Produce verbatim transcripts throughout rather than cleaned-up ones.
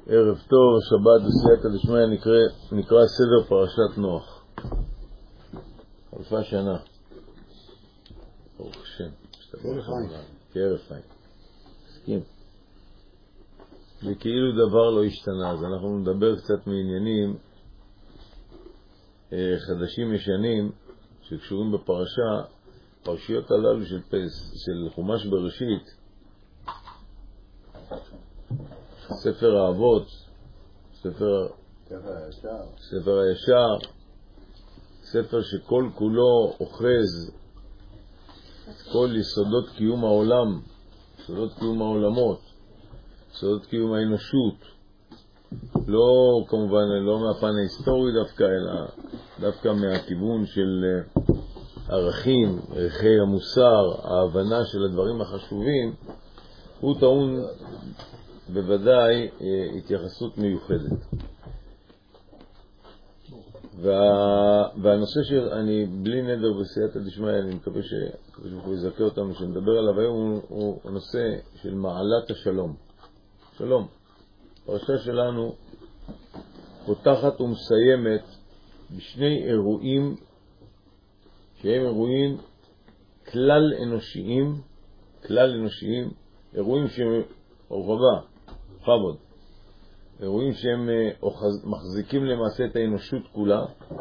ערב טוב, שבת וסייעתא דשמיא, נקרא, נקרא סדר פרשת נוח. חלפה שנה. ברוך השם. כערב חיים. כערב חיים. מסכים. וכאילו דבר לא השתנה, אז אנחנו נדבר קצת מעניינים אה, חדשים ישנים שקשורים בפרשה, פרשיות הללו של, פס, של חומש בראשית, ספר האבות, ספר, ספר הישר, ספר שכל כולו אוחז את כל יסודות קיום העולם, יסודות קיום העולמות, יסודות קיום האנושות, לא כמובן לא מהפן ההיסטורי דווקא, אלא דווקא מהכיוון של ערכים, ערכי המוסר, ההבנה של הדברים החשובים, הוא טעון בוודאי התייחסות מיוחדת. וה... והנושא שאני בלי נדר בסייעתא דשמיא, אני מקווה שהוא יזכה אותנו שנדבר עליו היום, הוא, הוא הנושא של מעלת השלום. שלום. הפרשה שלנו פותחת ומסיימת בשני אירועים שהם אירועים כלל אנושיים, כלל אנושיים, אירועים שהם רחבה, חבוד, אירועים שהם מחזיקים למעשה את האנושות כולה.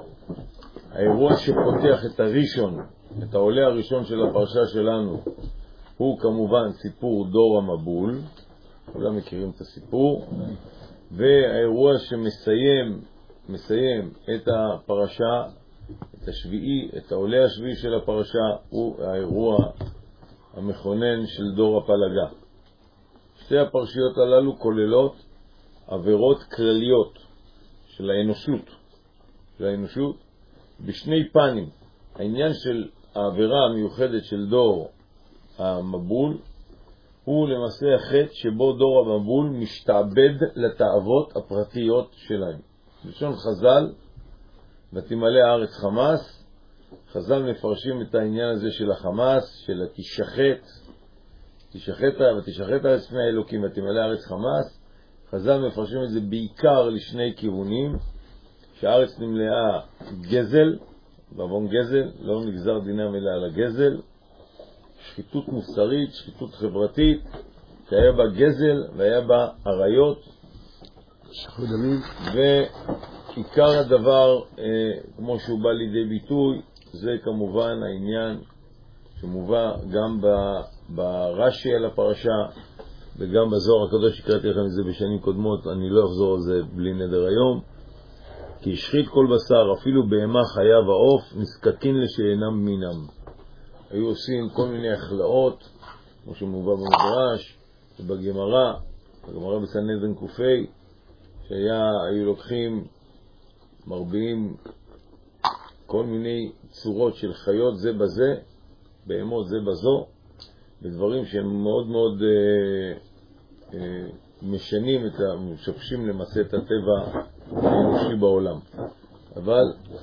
האירוע שפותח את הראשון, את העולה הראשון של הפרשה שלנו, הוא כמובן סיפור דור המבול, כולם מכירים את הסיפור, והאירוע שמסיים מסיים את הפרשה, את השביעי, את העולה השביעי של הפרשה, הוא האירוע המכונן של דור הפלגה. שתי הפרשיות הללו כוללות עבירות כלליות של האנושות, של האנושות בשני פנים. העניין של העבירה המיוחדת של דור המבול הוא למעשה החטא שבו דור המבול משתעבד לתאוות הפרטיות שלהם. בלשון חז"ל, ותמלא הארץ חמס, חז"ל מפרשים את העניין הזה של החמס, של התשחט, תשחט ותשחט הארץ פני האלוקים ותמלא הארץ חמס. חז"ל מפרשים את זה בעיקר לשני כיוונים, שהארץ נמלאה גזל, בעוון גזל, לא נגזר דינם אלא על הגזל, שחיתות מוסרית, שחיתות חברתית, שהיה בה גזל והיה בה עריות, שחרור דמים. ועיקר הדבר, אה, כמו שהוא בא לידי ביטוי, זה כמובן העניין שמובא גם ברש"י על הפרשה וגם בזוהר הקדוש. הקראתי לכם את זה בשנים קודמות, אני לא אחזור על זה בלי נדר היום. כי השחית כל בשר, אפילו בהמה, חיה ועוף, נזקקין לשאינם מינם. היו עושים כל מיני החלאות, כמו שמובא במדרש ובגמרא, בגמרא בסנהדרין קופי, שהיו לוקחים, מרביעים כל מיני צורות של חיות זה בזה, בהמות זה בזו, בדברים שהם מאוד מאוד אה, אה, משנים, את ה, משפשים למעשה את הטבע האנושי בעולם. אבל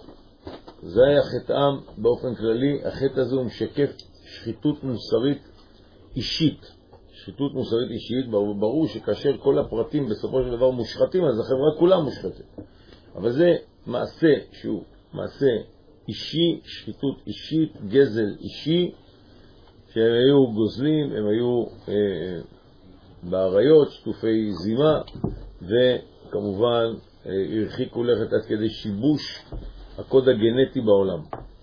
זה היה חטאם באופן כללי. החטא הזה הוא משקף שחיתות מוסרית אישית. שחיתות מוסרית אישית, ברור, ברור שכאשר כל הפרטים בסופו של דבר מושחתים, אז החברה כולה מושחתת. אבל זה מעשה שהוא מעשה אישי, שחיתות אישית, גזל אישי, שהם היו גוזלים, הם היו אה, בעריות, שטופי זימה, וכמובן אה, הרחיקו לכת עד כדי שיבוש הקוד הגנטי בעולם.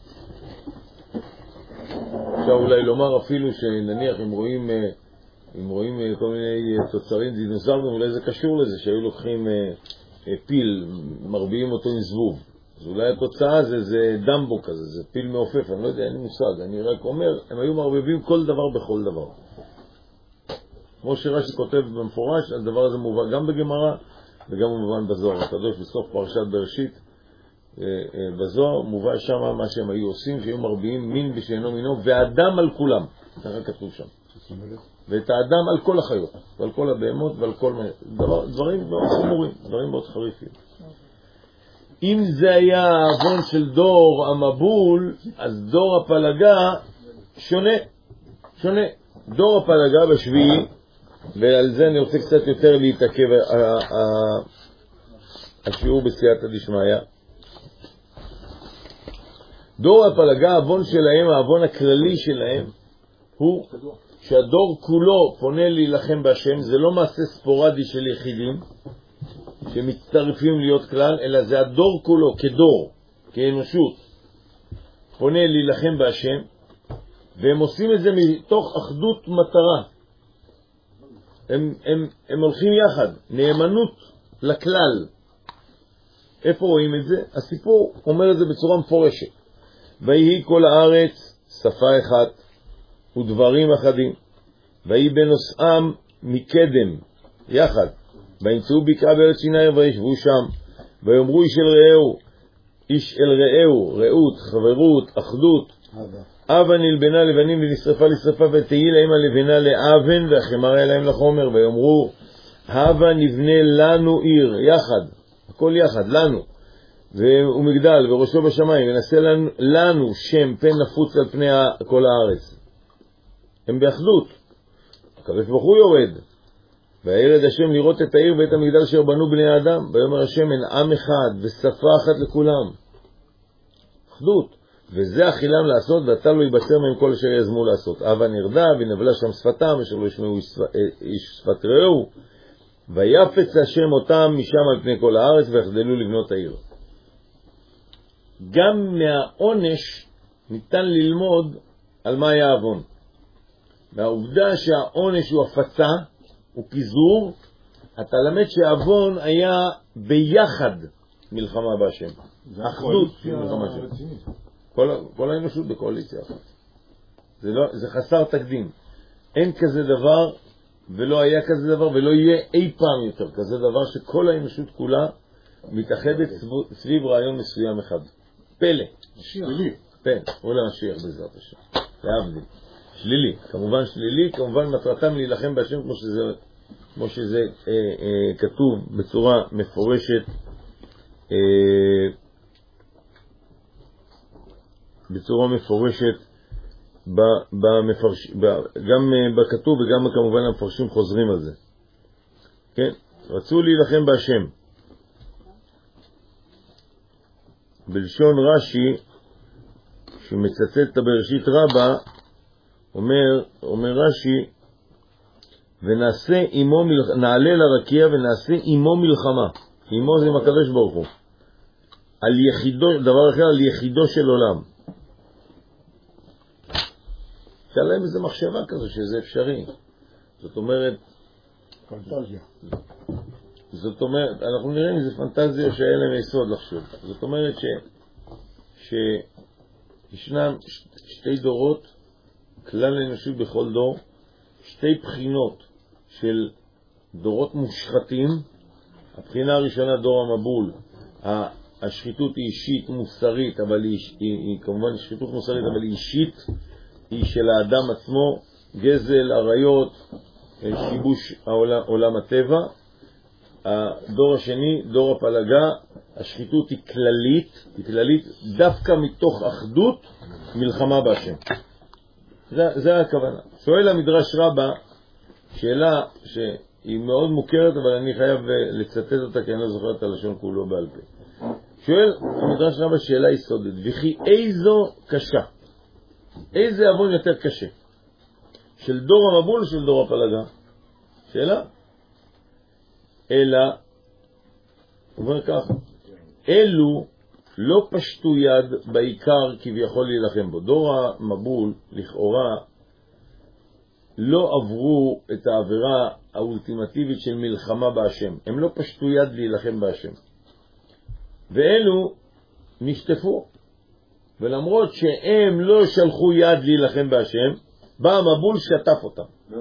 עכשיו אולי לומר אפילו שנניח אם רואים, אה, אם רואים אה, כל מיני אה, תוצרים דינוזאוריים, אולי זה קשור לזה שהיו לוקחים אה, אה, פיל, מרביעים אותו עם זבוב. אז אולי התוצאה זה, זה דמבו כזה, זה פיל מעופף, אני לא יודע, אין לי מושג, אני רק אומר, הם היו מרבבים כל דבר בכל דבר. כמו שרש"י כותב במפורש, הדבר הזה מובא גם בגמרא וגם מובן בזוהר הקדוש, בסוף פרשת בראשית, בזוהר מובא שם מה שהם היו עושים, שהיו מרביעים מין בשאינו מינו, והאדם על כולם, ככה כתוב שם. ואת האדם על כל החיות, ועל כל הבהמות ועל כל דבר, דברים מאוד חמורים, דברים מאוד חריפים. אם זה היה העוון של דור המבול, אז דור הפלגה שונה, שונה. דור הפלגה בשביעי ועל זה אני רוצה קצת יותר להתעכב, השיעור בסייעתא דשמיא. דור הפלגה, האבון שלהם, האבון הכללי שלהם, הוא שהדור כולו פונה להילחם בהשם. זה לא מעשה ספורדי של יחידים שמצטרפים להיות כלל, אלא זה הדור כולו כדור, כאנושות, פונה להילחם בהשם, והם עושים את זה מתוך אחדות מטרה. הם, הם, הם הולכים יחד, נאמנות לכלל. איפה רואים את זה? הסיפור אומר את זה בצורה מפורשת. ויהי כל הארץ שפה אחת ודברים אחדים, ויהי בנוסעם מקדם יחד, וימצאו בקעה בארץ שיניים וישבו שם, ויאמרו איש אל רעהו, איש אל רעהו, רעות, חברות, אחדות. אבן נלבנה לבנים ונשרפה לשרפה, ותהי להם הלבנה לאבן והחמרה להם לחומר. ויאמרו הבה נבנה לנו עיר יחד, הכל יחד, לנו, ומגדל וראשו בשמיים, ונעשה לנו, לנו שם פן נפוץ על פני כל הארץ. הם באחדות. הקדוש ברוך הוא יורד, וירד השם לראות את העיר ואת המגדל אשר בנו בני האדם. ויאמר השם אין עם אחד ושפה אחת לכולם. אחדות. וזה אכילם לעשות, ואתה לא ייבצר מהם כל אשר יזמו לעשות. אבה נרדה ונבלה שם שפתם אשר לא ישמעו איש שפת רעהו, ויפץ השם אותם משם על פני כל הארץ, ויחדלו לבנות העיר. גם מהעונש ניתן ללמוד על מה היה אבון. והעובדה שהעונש הוא הפצה, הוא פיזור, אתה למד שאבון היה ביחד מלחמה בהשם. אחדות מלחמה בהשם. כל, כל האנושות בקואליציה אחת. זה, לא, זה חסר תקדים. אין כזה דבר, ולא היה כזה דבר, ולא יהיה אי פעם יותר כזה דבר, שכל האנושות כולה מתאחדת סביב רעיון מסוים אחד. פלא. שלילי. כן, הוא למשיח בעזרת השם. להבדיל. שלילי. כמובן שלילי, כמובן מטרתם להילחם בהשם, כמו שזה, כמו שזה אה, אה, כתוב בצורה מפורשת, אה, בצורה מפורשת במפרש, גם בכתוב וגם כמובן המפרשים חוזרים על זה. כן, רצו להילחם בהשם. בלשון רש"י שמצטט את בראשית רבה, אומר אומר רש"י, ונעשה עמו מלח... נעלה לרקיע ונעשה עמו מלחמה. עמו זה עם הקדוש ברוך הוא, על יחידו, דבר אחר, על יחידו של עולם. שאלה להם איזו מחשבה כזו שזה אפשרי. זאת אומרת, פנטזיה. זאת אומרת, אנחנו נראים איזה פנטזיה שהיה להם יסוד לחשוב. זאת אומרת ש, שישנם שתי דורות, כלל האנושות בכל דור, שתי בחינות של דורות מושחתים. הבחינה הראשונה, דור המבול, השחיתות היא אישית מוסרית, אבל היא, היא, היא כמובן שחיתות מוסרית, אבל היא אישית, היא של האדם עצמו, גזל, עריות, שיבוש העולם, עולם הטבע. הדור השני, דור הפלגה, השחיתות היא כללית, היא כללית דווקא מתוך אחדות מלחמה בהשם. זה, זה הכוונה. שואל המדרש רבה, שאלה שהיא מאוד מוכרת, אבל אני חייב לצטט אותה כי אני לא זוכר את הלשון כולו בעל פה. שואל המדרש רבה שאלה יסודית, וכי איזו קשה? איזה אבון יותר קשה? של דור המבול או של דור הפלגה? שאלה? אלא, הוא אומר ככה, אלו לא פשטו יד בעיקר כביכול להילחם בו. דור המבול לכאורה לא עברו את העבירה האולטימטיבית של מלחמה בהשם. הם לא פשטו יד להילחם בהשם. ואלו נשטפו. ולמרות שהם לא שלחו יד להילחם בהשם, בא המבול שטף אותם.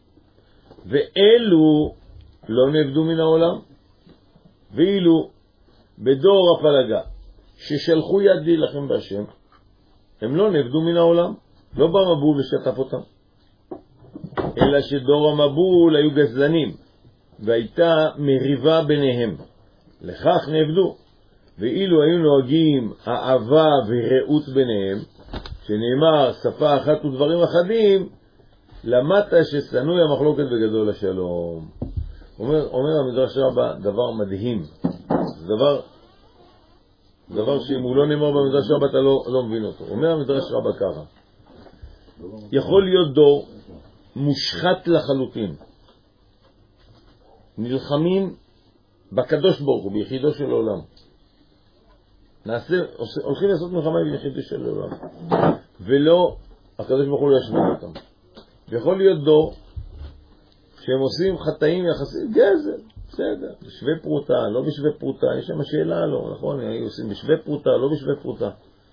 ואלו לא נעבדו מן העולם. ואילו בדור הפלגה ששלחו יד להילחם בהשם, הם לא נעבדו מן העולם. לא בא המבול ושטף אותם. אלא שדור המבול היו גזלנים, והייתה מריבה ביניהם. לכך נעבדו. ואילו היו נוהגים אהבה ורעות ביניהם, שנאמר שפה אחת ודברים אחדים, למדת ששנוי המחלוקת בגדול השלום. אומר, אומר המדרש רבה דבר מדהים. זה דבר, דבר שאם הוא לא נאמר במדרש רבה אתה לא, לא מבין אותו. אומר המדרש רבה ככה. יכול להיות דור מושחת לחלוטין. נלחמים בקדוש ברוך הוא, ביחידו של העולם. נעשה, הולכים לעשות מלחמה ביחידו של העולם. ולא, הקדוש ברוך הוא לא ישמיד אותם. ויכול להיות דור שהם עושים חטאים יחסית גזל, בסדר, בשווה פרוטה, לא בשווה פרוטה, יש שם שאלה לא, נכון, היו עושים בשווה פרוטה, לא בשווה פרוטה.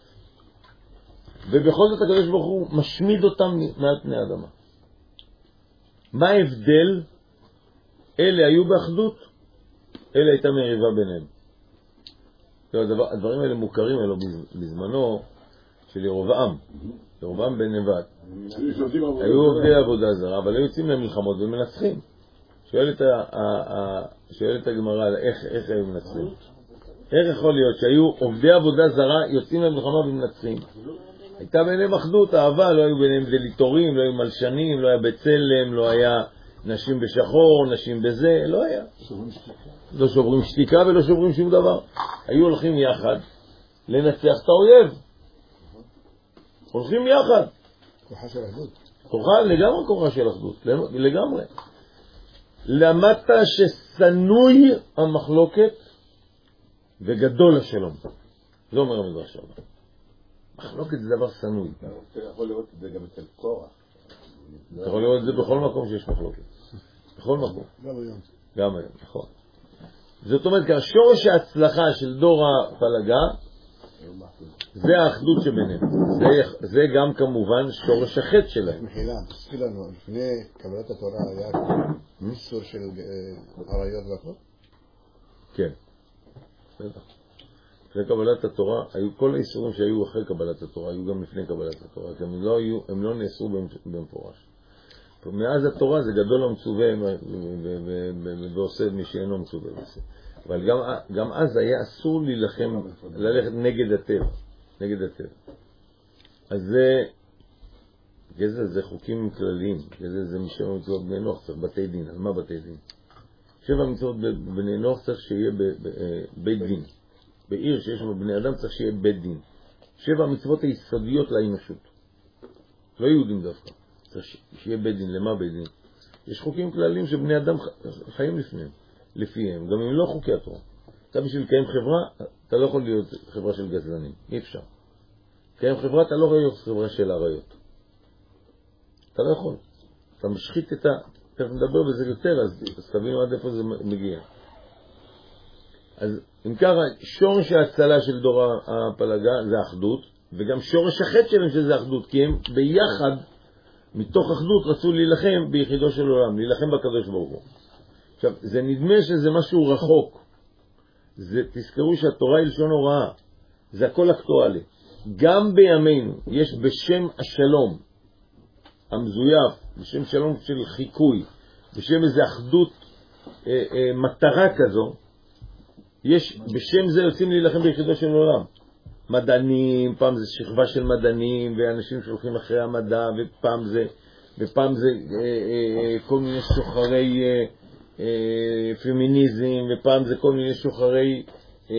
ובכל זאת הקדוש ברוך הוא משמיד אותם מעל פני האדמה. מה ההבדל? אלה היו באחדות, אלה הייתה מריבה ביניהם. הדבר, הדברים האלה מוכרים אלו בזמנו של ירובעם, ירובעם בן נבט. היו עובדי עבודה זרה, אבל היו יוצאים למלחמות ומנצחים. שואלת, ה, ה, ה, שואלת הגמרא, איך, איך היו מנצחים? איך יכול להיות שהיו עובדי עבודה זרה, יוצאים למלחמה ומנצחים? הייתה ביניהם אחדות, אהבה, לא היו ביניהם דליטורים, לא היו מלשנים, לא היה בצלם, לא היה נשים בשחור, נשים בזה, לא היה. לא שוברים שתיקה ולא שוברים שום דבר. היו הולכים יחד לנצח את האויב. הולכים יחד. כוחה של אחדות. כוחה, לגמרי כוחה של אחדות, לגמרי. למדת שסנוי המחלוקת וגדול השלום. זה אומר המדרש רבה. מחלוקת זה דבר סנוי. אתה יכול לראות את זה גם אצל קורח. אתה יכול לראות את זה בכל מקום שיש מחלוקת. בכל מקום. גם היום. גם היום, נכון. זאת אומרת, השורש ההצלחה של דור הפלגה זה האחדות שביניהם. זה, זה גם כמובן שורש החטא שלהם. מחילה, תזכיר לנו, לפני קבלת התורה היה איסור של עריות והכל? כן. בטח. לפני קבלת התורה, היו כל האיסורים שהיו אחרי קבלת התורה, היו גם לפני קבלת התורה, כי הם לא, היו, הם לא נאסרו במפורש. מאז התורה זה גדול המצווה ועושה מי שאינו מצווה. אבל גם, גם אז היה אסור להילחם, ללכת נגד הטבע, נגד הטבע. אז זה, גזל זה חוקים כלליים, גזל זה משבע מצוות בני נוח, צריך בתי דין. על מה בתי דין? שבע מצוות בני נוח צריך שיהיה בית דין. בעיר שיש שם בני אדם צריך שיהיה בית דין. שבע מצוות היסודיות לאנושות. לא יהודים דווקא. צריך שיהיה בית דין. למה בית דין? יש חוקים כלליים שבני אדם חיים לפניהם. לפיהם. גם אם לא חוקי התורה. אתה בשביל לקיים חברה, אתה לא יכול להיות חברה של גזלנים. אי אפשר. לקיים חברה, אתה לא יכול להיות חברה של עריות. אתה לא יכול. אתה משחית את ה... תכף נדבר בזה יותר, אז, אז תבינו עד איפה זה מגיע. אז אם ככה, שורש ההצלה של דור הפלגה זה אחדות, וגם שורש החטא שלהם שזה אחדות, כי הם ביחד, מתוך אחדות, רצו להילחם ביחידו של עולם, להילחם בקדוש ברוך הוא. עכשיו, זה נדמה שזה משהו רחוק. זה, תזכרו שהתורה היא לשון הוראה. זה הכל אקטואלי. גם בימינו יש בשם השלום המזויף, בשם שלום של חיקוי, בשם איזו אחדות, אה, אה, מטרה כזו, יש, בשם זה יוצאים להילחם ביחידו של עולם. מדענים, פעם זה שכבה של מדענים, ואנשים שהולכים אחרי המדע, ופעם זה, ופעם זה אה, אה, כל מיני שוחרי אה, אה, פמיניזם, ופעם זה כל מיני שוחרי אה,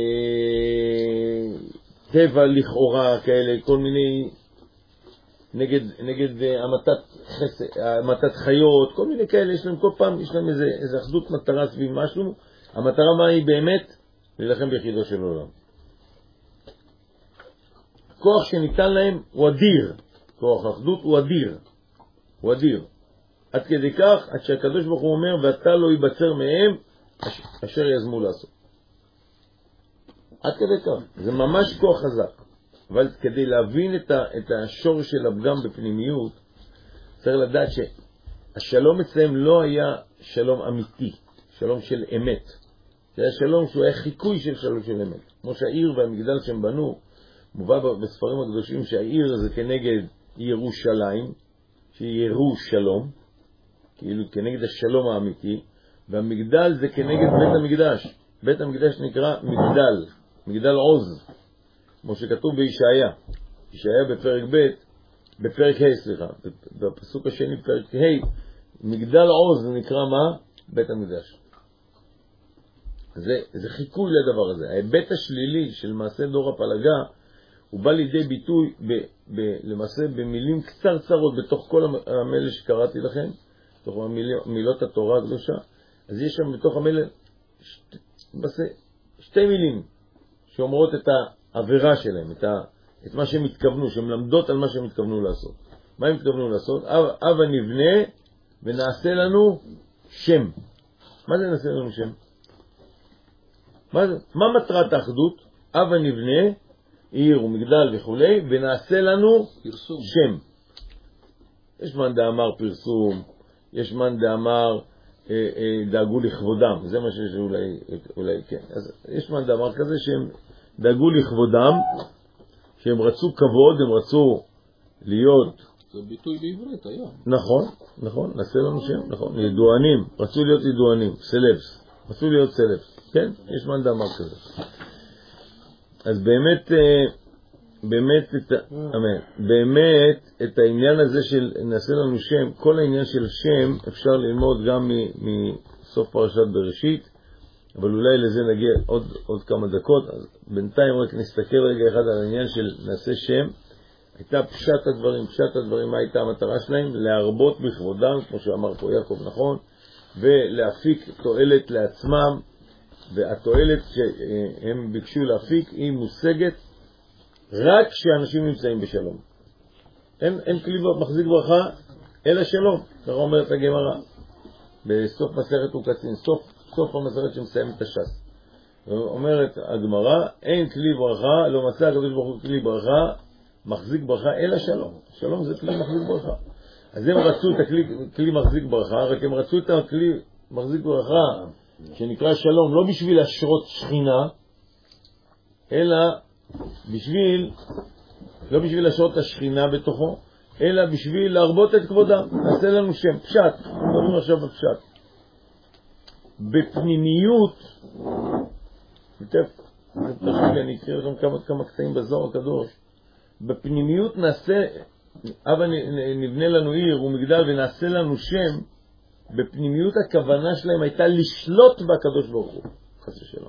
טבע לכאורה כאלה, כל מיני נגד, נגד אה, המתת, חס, המתת חיות, כל מיני כאלה, יש להם כל פעם, יש להם איזה, איזה אחדות מטרה סביב משהו. המטרה מה היא באמת? להילחם ביחידו של עולם. כוח שניתן להם הוא אדיר. כוח האחדות הוא אדיר. הוא אדיר. עד כדי כך, עד שהקדוש ברוך הוא אומר, ואתה לא ייבצר מהם אשר יזמו לעשות. עד כדי כך. זה ממש כוח חזק. אבל כדי להבין את, ה, את השור של הפגם בפנימיות, צריך לדעת שהשלום אצלם לא היה שלום אמיתי. שלום של אמת. זה היה שלום שהוא היה חיקוי של שלום של אמת. כמו שהעיר והמגדל שהם בנו, מובא בספרים הקדושים שהעיר זה כנגד ירושלים, שהיא ירו שלום, כאילו כנגד השלום האמיתי, והמגדל זה כנגד בית המקדש. בית המקדש נקרא מגדל, מגדל עוז, כמו שכתוב בישעיה. ישעיה בפרק ב' בפרק ה', סליחה, בפסוק השני, פרק ה', מגדל עוז נקרא מה? בית המקדש. זה, זה חיקוי לדבר הזה. ההיבט השלילי של מעשה דור הפלגה, הוא בא לידי ביטוי ב, ב, למעשה במילים קצרצרות בתוך כל המלל שקראתי לכם, בתוך המיל, מילות התורה הקדושה. אז יש שם בתוך המלל שת, בס, שתי מילים שאומרות את העבירה שלהם, את, ה, את מה שהם התכוונו, שהן למדות על מה שהם התכוונו לעשות. מה הם התכוונו לעשות? אבא נבנה ונעשה לנו שם. מה זה נעשה לנו שם? מה, זה? מה מטרת האחדות? אבא נבנה, עיר ומגדל וכו', ונעשה לנו פרסום. שם. יש מן דאמר פרסום, יש מן דאמר אה, אה, דאגו לכבודם, זה מה שיש אולי, אולי כן. אז יש מן דאמר כזה שהם דאגו לכבודם, שהם רצו כבוד, הם רצו להיות... זה ביטוי בעברית היום. נכון, נכון, נעשה לנו שם, נכון, ידוענים, רצו להיות ידוענים, סלבס, רצו להיות סלבס, כן, יש מן דאמר כזה. אז באמת, באמת, את, אמן, באמת, את העניין הזה של נעשה לנו שם, כל העניין של שם אפשר ללמוד גם מסוף פרשת בראשית, אבל אולי לזה נגיע עוד, עוד כמה דקות. אז בינתיים רק נסתכל רגע אחד על העניין של נעשה שם. הייתה פשט הדברים, פשט הדברים, מה הייתה המטרה שלהם? להרבות בכבודם, כמו שאמר פה יעקב, נכון, ולהפיק תועלת לעצמם, והתועלת שהם ביקשו להפיק היא מושגת רק כשאנשים נמצאים בשלום. אין, אין כלי מחזיק ברכה אלא שלום, ככה אומרת הגמרא בסוף מסכת וקצין, סוף, סוף המסכת שמסיים את הש"ס. אומרת הגמרא, אין כלי ברכה, לא מצא הקדוש ברוך הוא כלי ברכה מחזיק ברכה אלא שלום. שלום זה כלי מחזיק ברכה. אז הם רצו את הכלי כלי מחזיק ברכה, רק הם רצו את הכלי מחזיק ברכה שנקרא שלום, לא בשביל להשרות שכינה, אלא בשביל, לא בשביל להשרות את השכינה בתוכו, אלא בשביל להרבות את כבודם. נעשה לנו שם, פשט, מדברים עכשיו בפשט. בפנימיות, אני אקריא לכם כמה, כמה קטעים בזוהר הקדוש, בפנימיות נעשה, אבא נבנה לנו עיר ומגדל ונעשה לנו שם, בפנימיות הכוונה שלהם הייתה לשלוט בקדוש ברוך הוא, חס ושלום.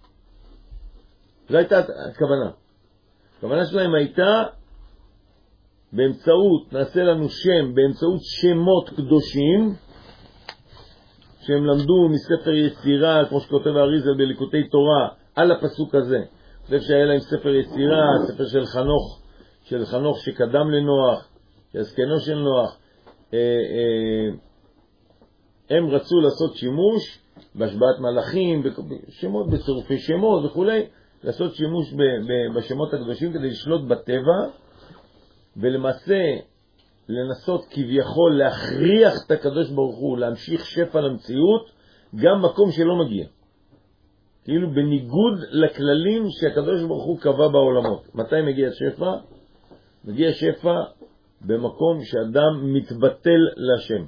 זו הייתה הכוונה. הכוונה שלהם הייתה באמצעות, נעשה לנו שם, באמצעות שמות קדושים, שהם למדו מספר יצירה, כמו שכותב האריזל בליקוטי תורה, על הפסוק הזה. אני חושב שהיה להם ספר יצירה, ספר של חנוך, של חנוך שקדם לנוח, של זקנו של נוח. אה, אה, הם רצו לעשות שימוש בהשבעת מלאכים, בשמות, בצירופי שמות וכו', לעשות שימוש בשמות הקדושים כדי לשלוט בטבע, ולמעשה לנסות כביכול להכריח את הקדוש ברוך הוא להמשיך שפע למציאות, גם מקום שלא מגיע. כאילו בניגוד לכללים שהקדוש ברוך הוא קבע בעולמות. מתי מגיע שפע? מגיע שפע במקום שאדם מתבטל לשם.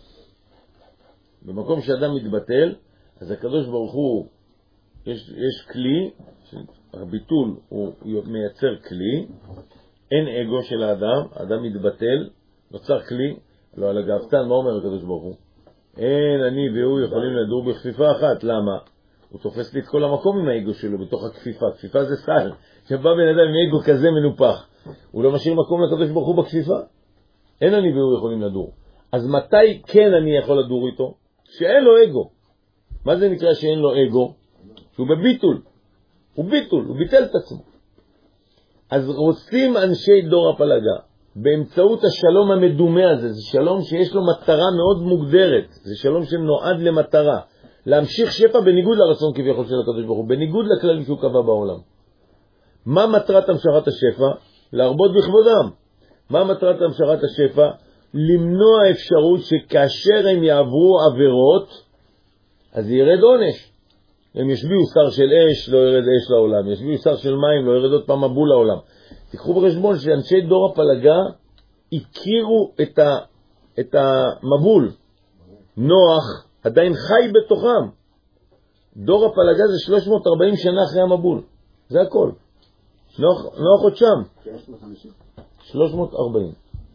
במקום שאדם מתבטל, אז הקדוש ברוך הוא, יש, יש כלי, הביטול הוא מייצר כלי, אין אגו של האדם, האדם מתבטל, נוצר כלי, לא על הגאוותן, מה אומר הקדוש ברוך הוא? אין אני והוא יכולים לדור בכפיפה אחת, למה? הוא תופס לי את כל המקום עם האגו שלו בתוך הכפיפה, כפיפה זה סל, שבא בן אדם עם אגו כזה מנופח, הוא לא משאיר מקום לקדוש ברוך הוא בכפיפה, אין אני והוא יכולים לדור. אז מתי כן אני יכול לדור איתו? שאין לו אגו. מה זה נקרא שאין לו אגו? שהוא בביטול, הוא ביטול, הוא ביטל את עצמו. אז רוצים אנשי דור הפלגה, באמצעות השלום המדומה הזה, זה שלום שיש לו מטרה מאוד מוגדרת, זה שלום שנועד למטרה, להמשיך שפע בניגוד לרצון כביכול של הקדוש ברוך הוא, בניגוד לכללים שהוא קבע בעולם. מה מטרת המשכת השפע? להרבות בכבודם. מה מטרת המשכת השפע? למנוע אפשרות שכאשר הם יעברו עבירות, אז ירד עונש. הם ישביעו שר של אש, לא ירד אש לעולם. ישביעו שר של מים, לא ירד עוד פעם מבול לעולם. תיקחו בחשבון שאנשי דור הפלגה הכירו את, ה, את המבול. נוח עדיין חי בתוכם. דור הפלגה זה שלוש מאות וארבעים שנה אחרי המבול. זה הכל. נוח, נוח עוד שם. שלוש מאות וארבעים.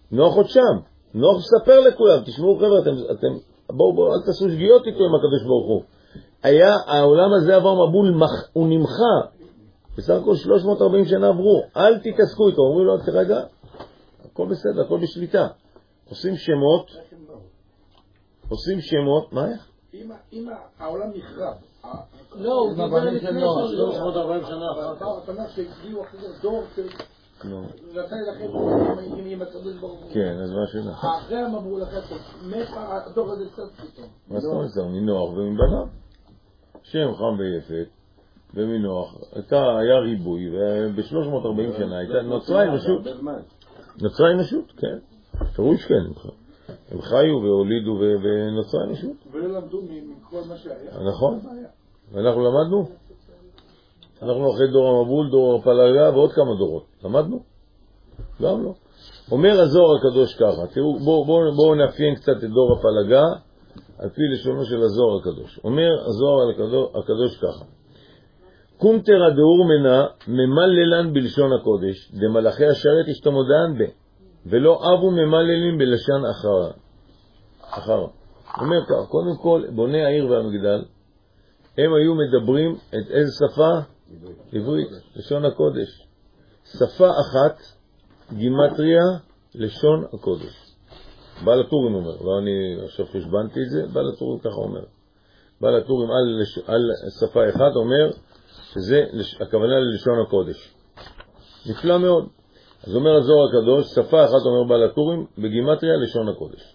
נוח עוד שם. נוח ספר לכולם, תשמעו חבר'ה, אתם, אתם, בואו, בואו, אל תעשו שגיאות איתו עם הקדוש ברוך הוא. היה, העולם הזה עבר מבול, הוא נמחה. בסך הכל שלוש מאות וארבעים שנה עברו, אל תתעסקו איתו. אומרים לו, תרגע, הכל בסדר, הכל בשליטה. עושים שמות, עושים שמות, מה איך? אם העולם נחרב, לא, הוא דיבר לפני שלוש מאות וארבעים שנה אחר כך. אתה שהגיעו אחרי זה דור רצה לכם עם הקדוש ברוך הוא. כן, אז מה השאלה? אחרי הם אמרו לכם, מת הדור הזה קצת פתאום. מה זאת אומרת? מנוח ומבניו. שם חם ויפת ומנוח. היה ריבוי, וב-שלוש מאות וארבעים שנה נוצרה אנושות. נוצרה אנושות, כן. פירוש כן. הם חיו והולידו ונוצרה אנושות. ולא למדו מכל מה שהיה. נכון. ואנחנו למדנו? אנחנו אחרי דור המבול, דור הפלגה ועוד כמה דורות. למדנו? גם לא. אומר הזוהר הקדוש ככה, תראו, בואו בוא, בוא נאפיין קצת את דור הפלגה על פי לשונו של הזוהר הקדוש. אומר הזוהר הקדוש, הקדוש ככה, קומטרא דאור מנה ממללן בלשון הקודש, דמלאכי השרת השתמודען בה, ולא אבו ממללים בלשון אחרה. אחרה. אומר כך, קודם כל, בוני העיר והמגדל, הם היו מדברים את איזה שפה? עברית, לשון הקודש. שפה אחת, גימטריה, לשון הקודש. בעל הטורים אומר, לא אני עכשיו חשבנתי את זה, בעל הטורים ככה אומר. בעל הטורים על, על שפה אחת אומר שזה הכוונה ללשון הקודש. נפלא מאוד. אז אומר הזוהר הקדוש, שפה אחת אומר בעל הטורים, בגימטריה לשון הקודש.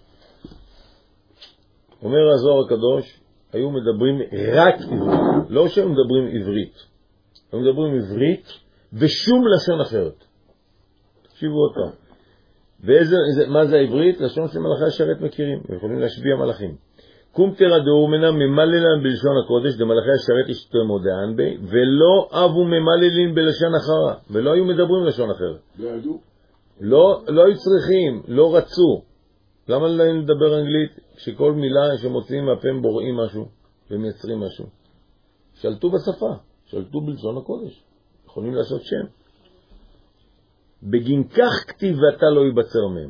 אומר הזוהר הקדוש, היו מדברים רק עברית, לא שהם מדברים עברית. הם מדברים עברית ושום לשון אחרת. תקשיבו עוד פעם. ואיזה, איזה, מה זה העברית? לשון של מלאכי השרת מכירים, הם יכולים להשביע מלאכים. קומטרא דאור מנה ממללן בלשון הקודש, דמלאכי השרת השתמודען בה, ולא אבו ממללים בלשון אחרה, ולא היו מדברים לשון אחרת. לא ידעו? לא, לא היו צריכים, לא רצו. למה להם לדבר אנגלית כשכל מילה שמוציאים מהפה הם בוראים משהו ומייצרים משהו? שלטו בשפה, שלטו בלשון הקודש, יכולים לעשות שם. בגין כך כתיב ואתה לא ייבצר מהם.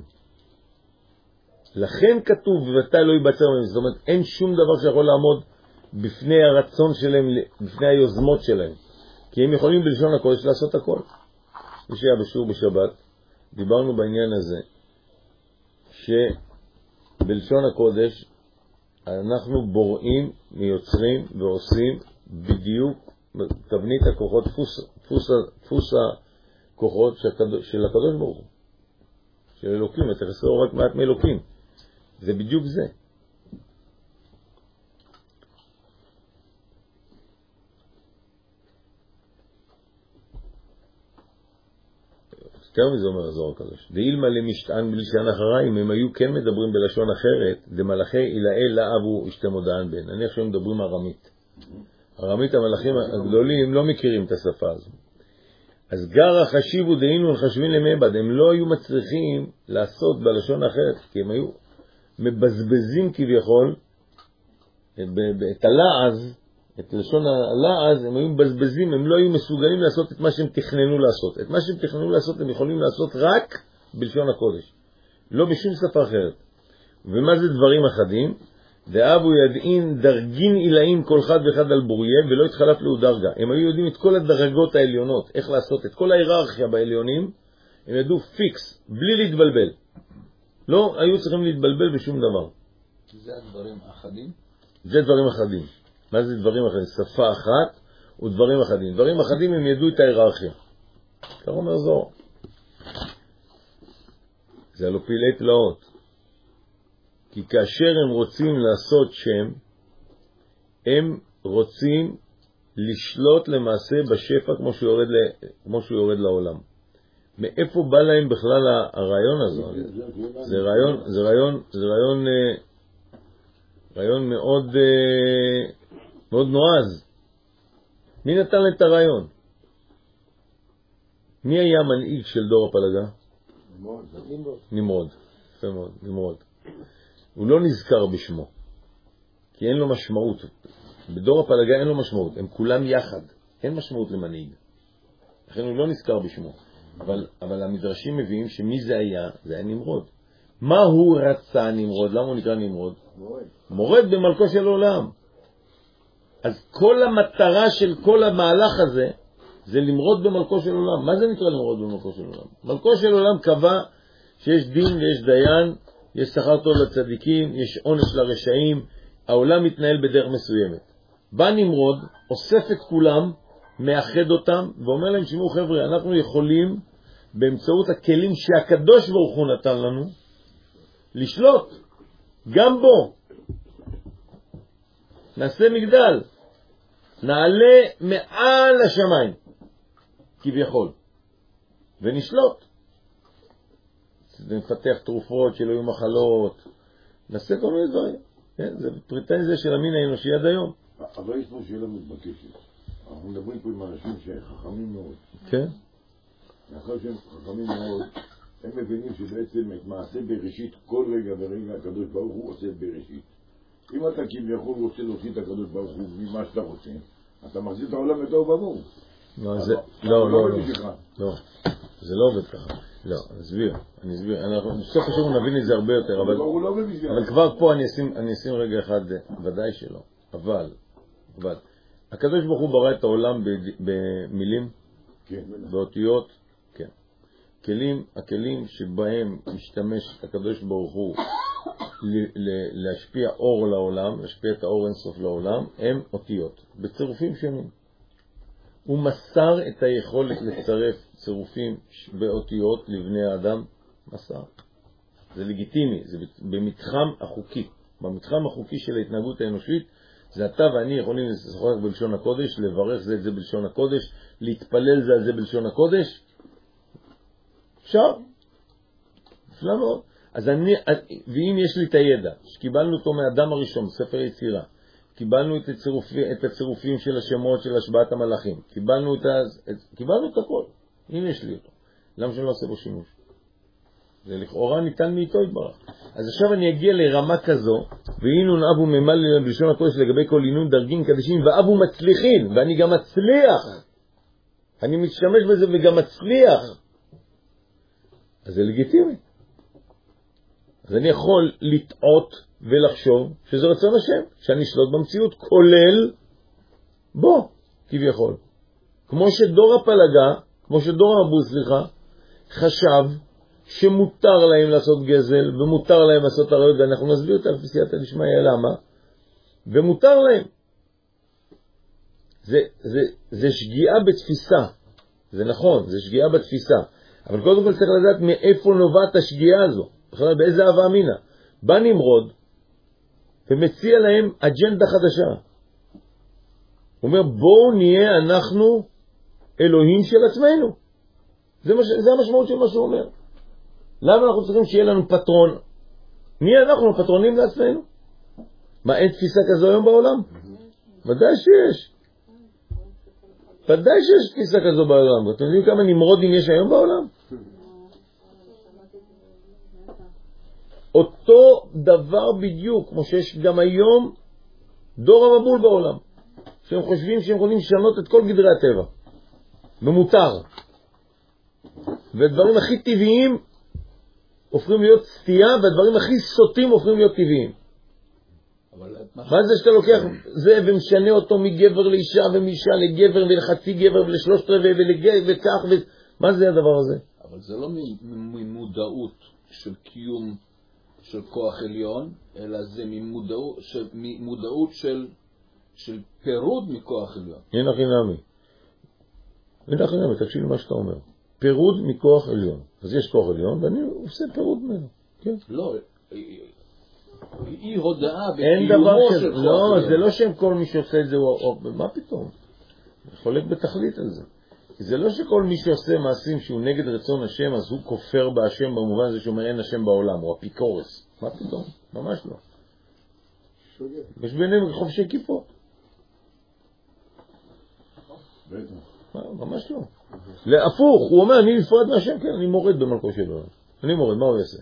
לכן כתוב ואתה לא ייבצר מהם, זאת אומרת אין שום דבר שיכול לעמוד בפני הרצון שלהם, בפני היוזמות שלהם, כי הם יכולים בלשון הקודש לעשות הכל. מי שהיה בשיעור בשבת, דיברנו בעניין הזה, שבלשון הקודש אנחנו בוראים, מיוצרים ועושים בדיוק תבנית הכוחות, דפוס, דפוס, דפוס הכוחות של הקדוש ברוך הוא, של אלוקים, אתה חסר רק מעט מאלוקים, זה בדיוק זה. יותר מזה אומר הזוהר הקדוש, דאילמה למשתען בלשון אחרה, אם הם היו כן מדברים בלשון אחרת, דמלאכי אילאל לאבו השתמודען בן. נניח שהם מדברים ארמית. ארמית המלאכים הגדולים לא מכירים את השפה הזו. אז גרא חשיבו דהינו חשבים למבד, הם לא היו מצליחים לעשות בלשון אחרת, כי הם היו מבזבזים כביכול את הלעז, את לשון הלעז, הם היו מבזבזים, הם לא היו מסוגלים לעשות את מה שהם תכננו לעשות. את מה שהם תכננו לעשות הם יכולים לעשות רק בלשון הקודש, לא בשום שפה אחרת. ומה זה דברים אחדים? דאבו ידעין דרגין אילאים כל אחד ואחד על בוריה, ולא התחלף לו דרגה. הם היו יודעים את כל הדרגות העליונות, איך לעשות את כל ההיררכיה בעליונים, הם ידעו פיקס, בלי להתבלבל. לא היו צריכים להתבלבל בשום דבר. זה הדברים אחדים? זה דברים אחדים. מה זה דברים אחדים? שפה אחת ודברים אחדים. דברים אחדים הם ידעו את ההיררכיה. כך אומר זוהר. זה הלא פילי פלאות. כי כאשר הם רוצים לעשות שם, הם רוצים לשלוט למעשה בשפע כמו שהוא יורד, כמו שהוא יורד לעולם. מאיפה בא להם בכלל הרעיון הזה? זה רעיון, זה רעיון, זה רעיון, רעיון מאוד, מאוד נועז. מי נתן את הרעיון? מי היה המנהיג של דור הפלגה? נמרוד. נמרוד. יפה מאוד, נמרוד. הוא לא נזכר בשמו, כי אין לו משמעות. בדור הפלגה אין לו משמעות, הם כולם יחד, אין משמעות למנהיג. לכן הוא לא נזכר בשמו. אבל, אבל המדרשים מביאים שמי זה היה? זה היה נמרוד. מה הוא רצה נמרוד? למה הוא נקרא נמרוד? מורד. מורד במלכו של עולם. אז כל המטרה של כל המהלך הזה זה למרוד במלכו של עולם. מה זה נקרא למרוד במלכו של עולם? מלכו של עולם קבע שיש דין ויש דיין, יש שכר טוב לצדיקים, יש עונש לרשעים, העולם מתנהל בדרך מסוימת. בא נמרוד, אוסף את כולם, מאחד אותם, ואומר להם, שימו חבר'ה, אנחנו יכולים, באמצעות הכלים שהקדוש ברוך הוא נתן לנו, לשלוט, גם בו. נעשה מגדל, נעלה מעל השמיים, כביכול, ונשלוט. נפתח תרופות שלא יהיו מחלות, נעשה כל מיני דברים. כן? זה פריטן זה של המין האנושי עד היום. אבל יש פה שאלה מתבקשת. אנחנו מדברים פה עם אנשים שחכמים מאוד. כן. לאחר שהם חכמים מאוד, הם מבינים שבעצם את מעשה בראשית, כל רגע ורגע הקדוש ברוך הוא עושה בראשית. אם אתה כביכול רוצה להוציא את הקדוש ברוך הוא ממה שאתה רוצה, אתה מחזיר את העולם יותר ובבור. לא, זה, לא, לא, לא. לא, זה לא עובד ככה. לא, אסביר, אני אסביר. אנחנו בסוף חשוב נבין את זה הרבה יותר, אבל, אבל כבר פה אני אשים, אני אשים רגע אחד, ודאי שלא. אבל, אבל, הקדוש ברוך הוא ברא את העולם במילים, כן, באותיות, כן. כלים, הכלים שבהם משתמש הקדוש ברוך הוא להשפיע אור לעולם, להשפיע את האור אינסוף לעולם, הם אותיות, בצירופים שונים. הוא מסר את היכולת לצרף צירופים באותיות לבני האדם, מסר. זה לגיטימי, זה במתחם החוקי. במתחם החוקי של ההתנהגות האנושית, זה אתה ואני יכולים לשוחח בלשון הקודש, לברך זה את זה בלשון הקודש, להתפלל זה על זה בלשון הקודש. אפשר? אפשר מאוד. אז אני, ואם יש לי את הידע, שקיבלנו אותו מהאדם הראשון, ספר יצירה, קיבלנו את הצירופים, את הצירופים של השמות של השבעת המלאכים, קיבלנו את, ה, את, קיבלנו את הכל, אם יש לי אותו. למה שאני לא עושה בו שימוש? זה לכאורה ניתן מאיתו יתברך. אז עכשיו אני אגיע לרמה כזו, ואינון אבו ממלא בלשון הקודש לגבי כל אינון דרגים קדשים, ואבו מצליחים, ואני גם מצליח. אני משתמש בזה וגם מצליח. אז זה לגיטימי. אז אני יכול לטעות ולחשוב שזה רצון השם, שאני אשלוט במציאות, כולל בו, כביכול. כמו שדור הפלגה, כמו שדור המבול, סליחה, חשב שמותר להם לעשות גזל, ומותר להם לעשות עריות, ואנחנו נסביר את בסייעתא דשמיא למה, ומותר להם. זה, זה, זה שגיאה בתפיסה, זה נכון, זה שגיאה בתפיסה, אבל קודם כל צריך לדעת מאיפה נובעת השגיאה הזו, בכלל באיזה אהבה אמינה. בא נמרוד, ומציע להם אג'נדה חדשה. הוא אומר, בואו נהיה אנחנו אלוהים של עצמנו. זה, מש... זה המשמעות של מה שהוא אומר. למה אנחנו צריכים שיהיה לנו פטרון? מי אנחנו פטרונים לעצמנו? מה, אין תפיסה כזו היום בעולם? ודאי שיש. ודאי שיש תפיסה כזו בעולם. אתם יודעים כמה נמרודים יש היום בעולם? אותו דבר בדיוק, כמו שיש גם היום דור המבול בעולם, שהם חושבים שהם יכולים לשנות את כל גדרי הטבע, ומותר. והדברים הכי טבעיים הופכים להיות סטייה, והדברים הכי סוטים הופכים להיות טבעיים. מה זה שאתה לוקח זה ומשנה אותו מגבר לאישה, ומאישה לגבר ולחצי גבר ולשלושת רבעי וכך, ו... מה זה הדבר הזה? אבל זה לא ממודעות של קיום של כוח עליון, אלא זה ממודעות של, ממודעות של, של פירוד מכוח עליון. אין הכי נמי. אין הכי נמי, תקשיב למה שאתה אומר. פירוד מכוח עליון. אז יש כוח עליון, ואני עושה פירוד ממנו. כן? לא, היא הודעה בקיומו של כוח לא, עליון. לא, זה לא שם כל מי שעושה את זה, או, או, מה פתאום? אני חולק בתכלית על זה. זה לא שכל מי שעושה מעשים שהוא נגד רצון השם, אז הוא כופר בהשם במובן הזה שאומר אין השם בעולם, או אפיקורס. מה פתאום? ממש לא. יש ביניהם חופשי כיפות. ממש לא. להפוך, הוא אומר, אני נפרד מהשם, כן, אני מורד במלכו שלו. אני מורד, מה הוא יעשה?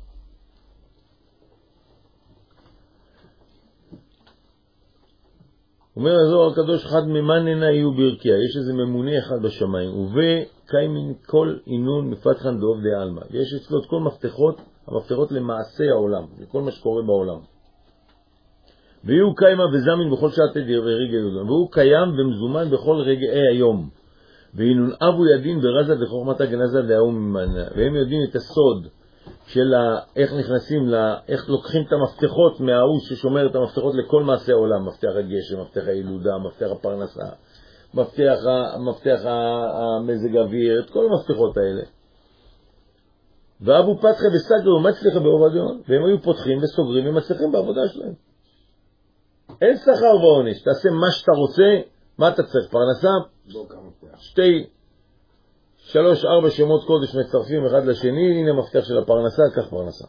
אומר הזוהר הקדוש, חד ממננה יהיו ברכיה, יש איזה ממונה אחד בשמיים, ובקיימין כל עינון מפתחן דאוב דה אלמה, ויש אצלו את כל מפתחות המפתחות למעשה העולם, לכל מה שקורה בעולם. והוא קיימה וזמין בכל שעת רגע יהודה, והוא קיים ומזומן בכל רגעי היום. והינון אבו ידין ברזה וחוכמת הגנזה דאו ממנה, והם יודעים את הסוד של איך נכנסים, לה, איך לוקחים את המפתחות מההוא ששומר את המפתחות לכל מעשה העולם, מפתח הגשם, מפתח הילודה, מפתח הפרנסה, מפתח, מפתח המזג האוויר, את כל המפתחות האלה. ואבו פתחה וסגרו ומצליחה בעובדיון, והם היו פותחים וסוגרים ומצליחים בעבודה שלהם. אין שכר ועונש, תעשה מה שאתה רוצה. מה אתה צריך? פרנסה? שתי, שלוש, ארבע שמות קודש מצרפים אחד לשני, הנה מפתח של הפרנסה, כך פרנסה.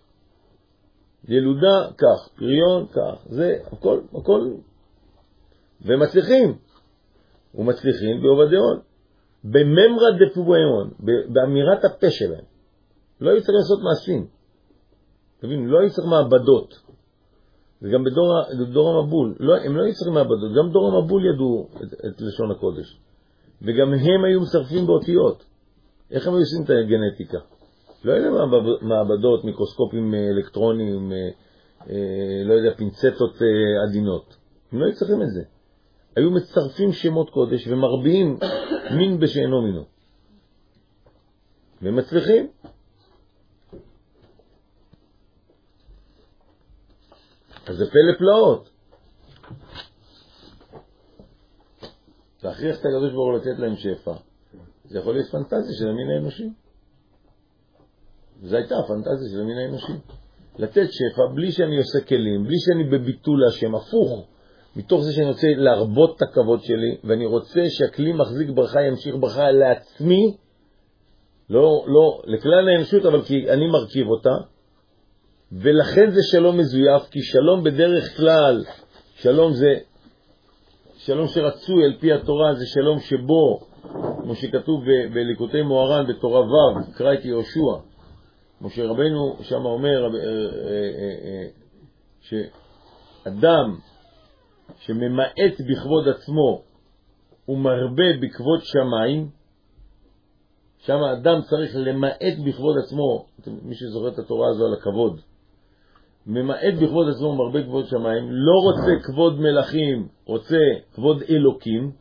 ילודה, כך. פריון, כך. זה, הכל, הכל. ומצליחים. ומצליחים בעובדיון. בממרה דפובעיון, באמירת הפה שלהם. לא היו צריך לעשות מעשים. תבין, לא היו צריך מעבדות. וגם בדור, בדור המבול, לא, הם לא היו צריכים מעבדות, גם דור המבול ידעו את, את לשון הקודש. וגם הם היו מצרפים באותיות. איך הם היו עושים את הגנטיקה? לא יודע מעבדות, מיקרוסקופים אלקטרוניים, לא יודע, פינצטות עדינות. הם לא היו צריכים את זה. היו מצרפים שמות קודש ומרביעים מין בשאינו מינו. והם מצליחים. אז זה פלא פלאות. להכריח את הקדוש ברוך הוא לתת להם שפע. זה יכול להיות פנטזיה של המין האנושי. זו הייתה הפנטזיה של המין האנושי. לתת שפע בלי שאני עושה כלים, בלי שאני בביטול השם, הפוך. מתוך זה שאני רוצה להרבות את הכבוד שלי, ואני רוצה שהכלי מחזיק ברכה, ימשיך ברכה לעצמי, לא, לא, לכלל האנושות, אבל כי אני מרכיב אותה, ולכן זה שלום מזויף, כי שלום בדרך כלל, שלום זה, שלום שרצוי על פי התורה, זה שלום שבו, כמו שכתוב בליקוטי מוהר"ן בתורה ו', קרא את יהושע, משה רבנו שם אומר, שאדם שממעט בכבוד עצמו ומרבה בכבוד שמיים, שם האדם צריך למעט בכבוד עצמו, מי שזוכר את התורה הזו על הכבוד, ממעט בכבוד עצמו ומרבה כבוד שמיים, לא רוצה כבוד מלכים, רוצה כבוד אלוקים,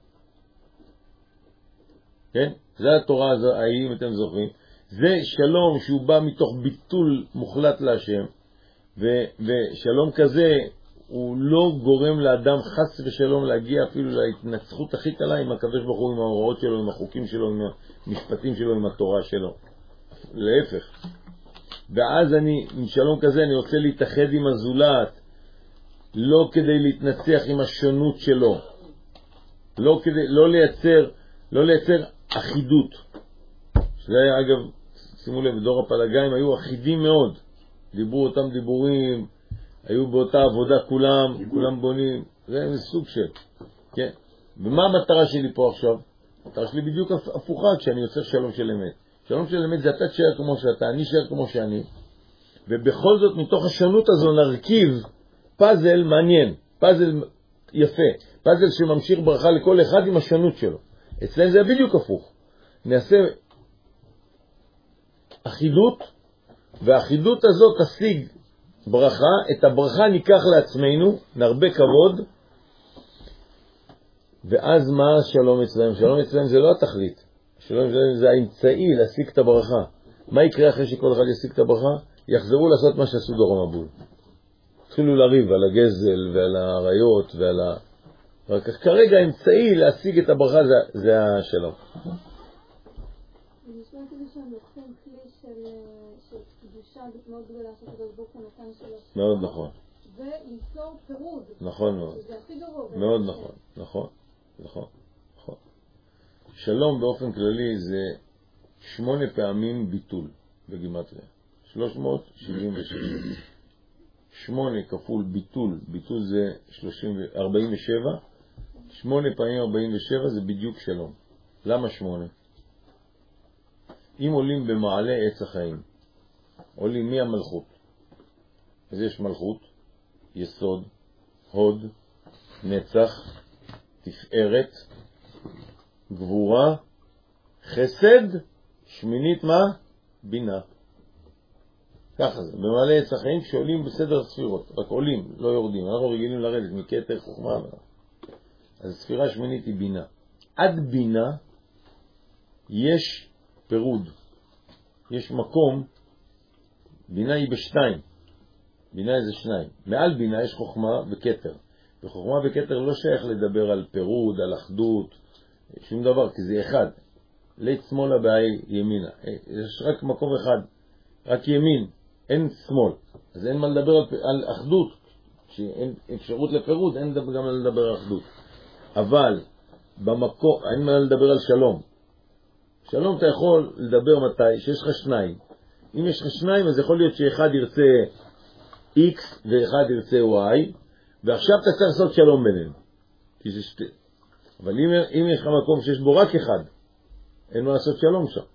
כן? זה התורה הזו, האם אתם זוכרים? זה שלום שהוא בא מתוך ביטול מוחלט להשם, ו- ושלום כזה הוא לא גורם לאדם חס ושלום להגיע אפילו להתנצחות הכי קלה עם הקדוש ברוך הוא, עם ההוראות שלו, עם החוקים שלו, עם המשפטים שלו, עם התורה שלו. להפך. ואז אני, עם שלום כזה, אני רוצה להתאחד עם הזולת, לא כדי להתנצח עם השונות שלו, לא כדי, לא לייצר, לא לייצר אחידות. שזה היה, אגב, שימו לב, בדור הפלגאים היו אחידים מאוד, דיברו אותם דיבורים, היו באותה עבודה כולם, כולם בונים, זה סוג של, כן? ומה המטרה שלי פה עכשיו? המטרה שלי בדיוק הפוכה כשאני יוצר שלום של אמת. שלום של אמת זה אתה תשאר כמו שאתה, אני תשאר כמו שאני, ובכל זאת מתוך השונות הזו נרכיב פאזל מעניין, פאזל יפה, פאזל שממשיך ברכה לכל אחד עם השונות שלו. אצלנו זה בדיוק הפוך. נעשה אחידות, והאחידות הזאת תשיג ברכה, את הברכה ניקח לעצמנו, נרבה כבוד, ואז מה שלום אצלם? שלום אצלם זה לא התכלית, שלום אצלם זה האמצעי להשיג את הברכה. מה יקרה אחרי שכל אחד ישיג את הברכה? יחזרו לעשות מה שעשו דור המבול. התחילו לריב על הגזל ועל העריות ועל ה... רק כרגע האמצעי להשיג את הברכה זה, זה השלום. אני נשמע כזה שהם לוקחים כלי של קדושה מאוד גדולה שהקדוש ברוך הוא נתן של השלום. מאוד נכון. וליצור פירוד. נכון מאוד. שזה הכי גרוע. מאוד נכון, נכון, נכון, נכון. שלום באופן כללי זה שמונה פעמים ביטול בגימטריה. שלוש מאות שבעים ושש. שמונה כפול ביטול, ביטול זה ארבעים ושבע. שמונה פעמים ארבעים ושבע זה בדיוק שלום. למה שמונה? אם עולים במעלה עץ החיים, עולים מי המלכות? אז יש מלכות, יסוד, הוד, נצח, תפארת, גבורה, חסד, שמינית מה? בינה. ככה זה. במעלה עץ החיים שעולים בסדר ספירות, רק עולים, לא יורדים. אנחנו רגילים לרדת מכתר חוכמה. אז הספירה השמינית היא בינה. עד בינה יש פירוד. יש מקום, בינה היא בשתיים. בינה זה שניים. מעל בינה יש חוכמה וכתר. וחוכמה וכתר לא שייך לדבר על פירוד, על אחדות, שום דבר, כי זה אחד. לית שמאלה בהי ימינה. יש רק מקום אחד, רק ימין, אין שמאל. אז אין מה לדבר על, על אחדות. כשאין אפשרות לפירוד, אין גם מה לדבר על אחדות. אבל במקום, אין מה לדבר על שלום. שלום אתה יכול לדבר מתי? שיש לך שניים. אם יש לך שניים, אז יכול להיות שאחד ירצה X ואחד ירצה Y, ועכשיו אתה צריך לעשות שלום ביניהם. כי זה שתי. אבל אם, אם יש לך מקום שיש בו רק אחד, אין מה לעשות שלום שם.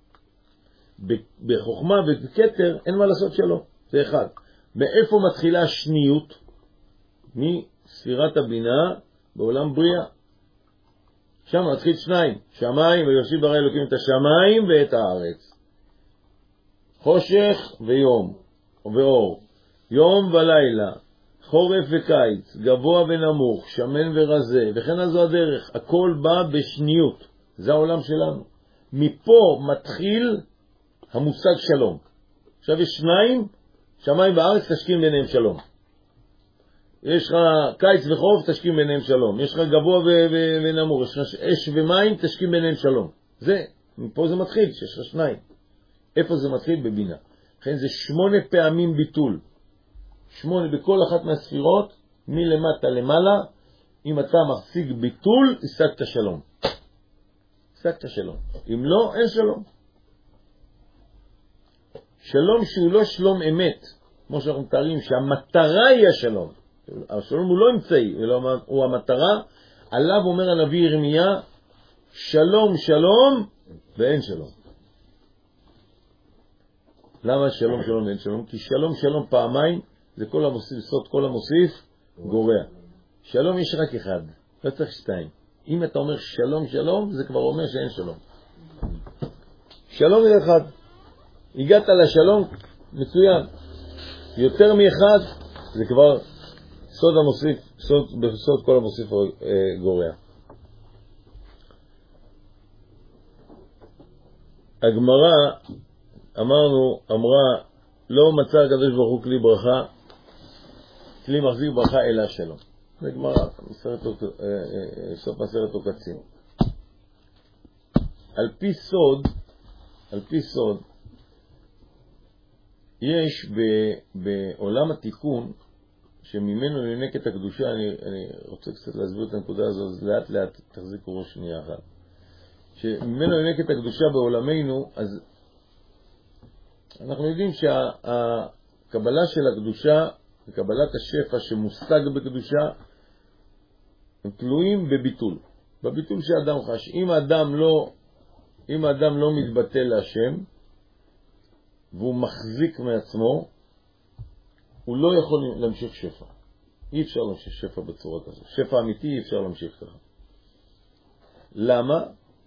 בחוכמה ובכתר אין מה לעשות שלום. זה אחד. מאיפה מתחילה השניות? מספירת הבינה בעולם בריאה. שם מתחיל שניים. שמיים, ויושיב ברא אלוקים את השמיים ואת הארץ. חושך ויום ואור. יום ולילה. חורף וקיץ. גבוה ונמוך. שמן ורזה. וכן הזו הדרך. הכל בא בשניות. זה העולם שלנו. מפה מתחיל המושג שלום. עכשיו יש שניים, שמיים וארץ, תשכים ביניהם שלום. יש לך קיץ וחורף, תשכים ביניהם שלום. יש לך גבוה ו- ו- ונמוך, יש לך אש ומים, תשכים ביניהם שלום. זה, מפה זה מתחיל, שיש לך שניים. איפה זה מתחיל? בבינה. לכן זה שמונה פעמים ביטול. שמונה בכל אחת מהספירות, מלמטה למעלה. אם אתה מחזיק ביטול, השגת שלום. השגת שלום. אם לא, אין שלום. שלום שהוא לא שלום אמת, כמו שאנחנו מתארים, שהמטרה היא השלום. השלום הוא לא אמצעי, הוא המטרה. עליו אומר הנביא ירמיה, שלום שלום ואין שלום. למה שלום שלום ואין שלום? כי שלום שלום פעמיים, זה כל המוסיף, סוד כל המוסיף, גורע. שלום יש רק אחד, לא צריך שתיים. אם אתה אומר שלום שלום, זה כבר אומר שאין שלום. שלום זה אחד. הגעת לשלום, מצוין. יותר מאחד, זה כבר סוד המוסיף, סוד, בסוד כל המוסיף אה, גורע. הגמרא, אמרנו, אמרה, לא מצא הקדוש ברוך הוא כלי ברכה, כלי מחזיק ברכה אלא שלום. זה גמרא, סוף מסרת עוקצים. על פי סוד, על פי סוד, יש בעולם התיקון, שממנו ננקת הקדושה, אני, אני רוצה קצת להסביר את הנקודה הזו, אז לאט לאט תחזיקו ראש שנייה אחת. שממנו ננקת הקדושה בעולמנו, אז אנחנו יודעים שהקבלה של הקדושה, וקבלת השפע שמושג בקדושה, הם תלויים בביטול. בביטול שהאדם חש. אם האדם לא, אם האדם לא מתבטל להשם, והוא מחזיק מעצמו, הוא לא יכול להמשיך שפע. אי אפשר להמשיך שפע בצורה כזו. שפע אמיתי אי אפשר להמשיך ככה. למה?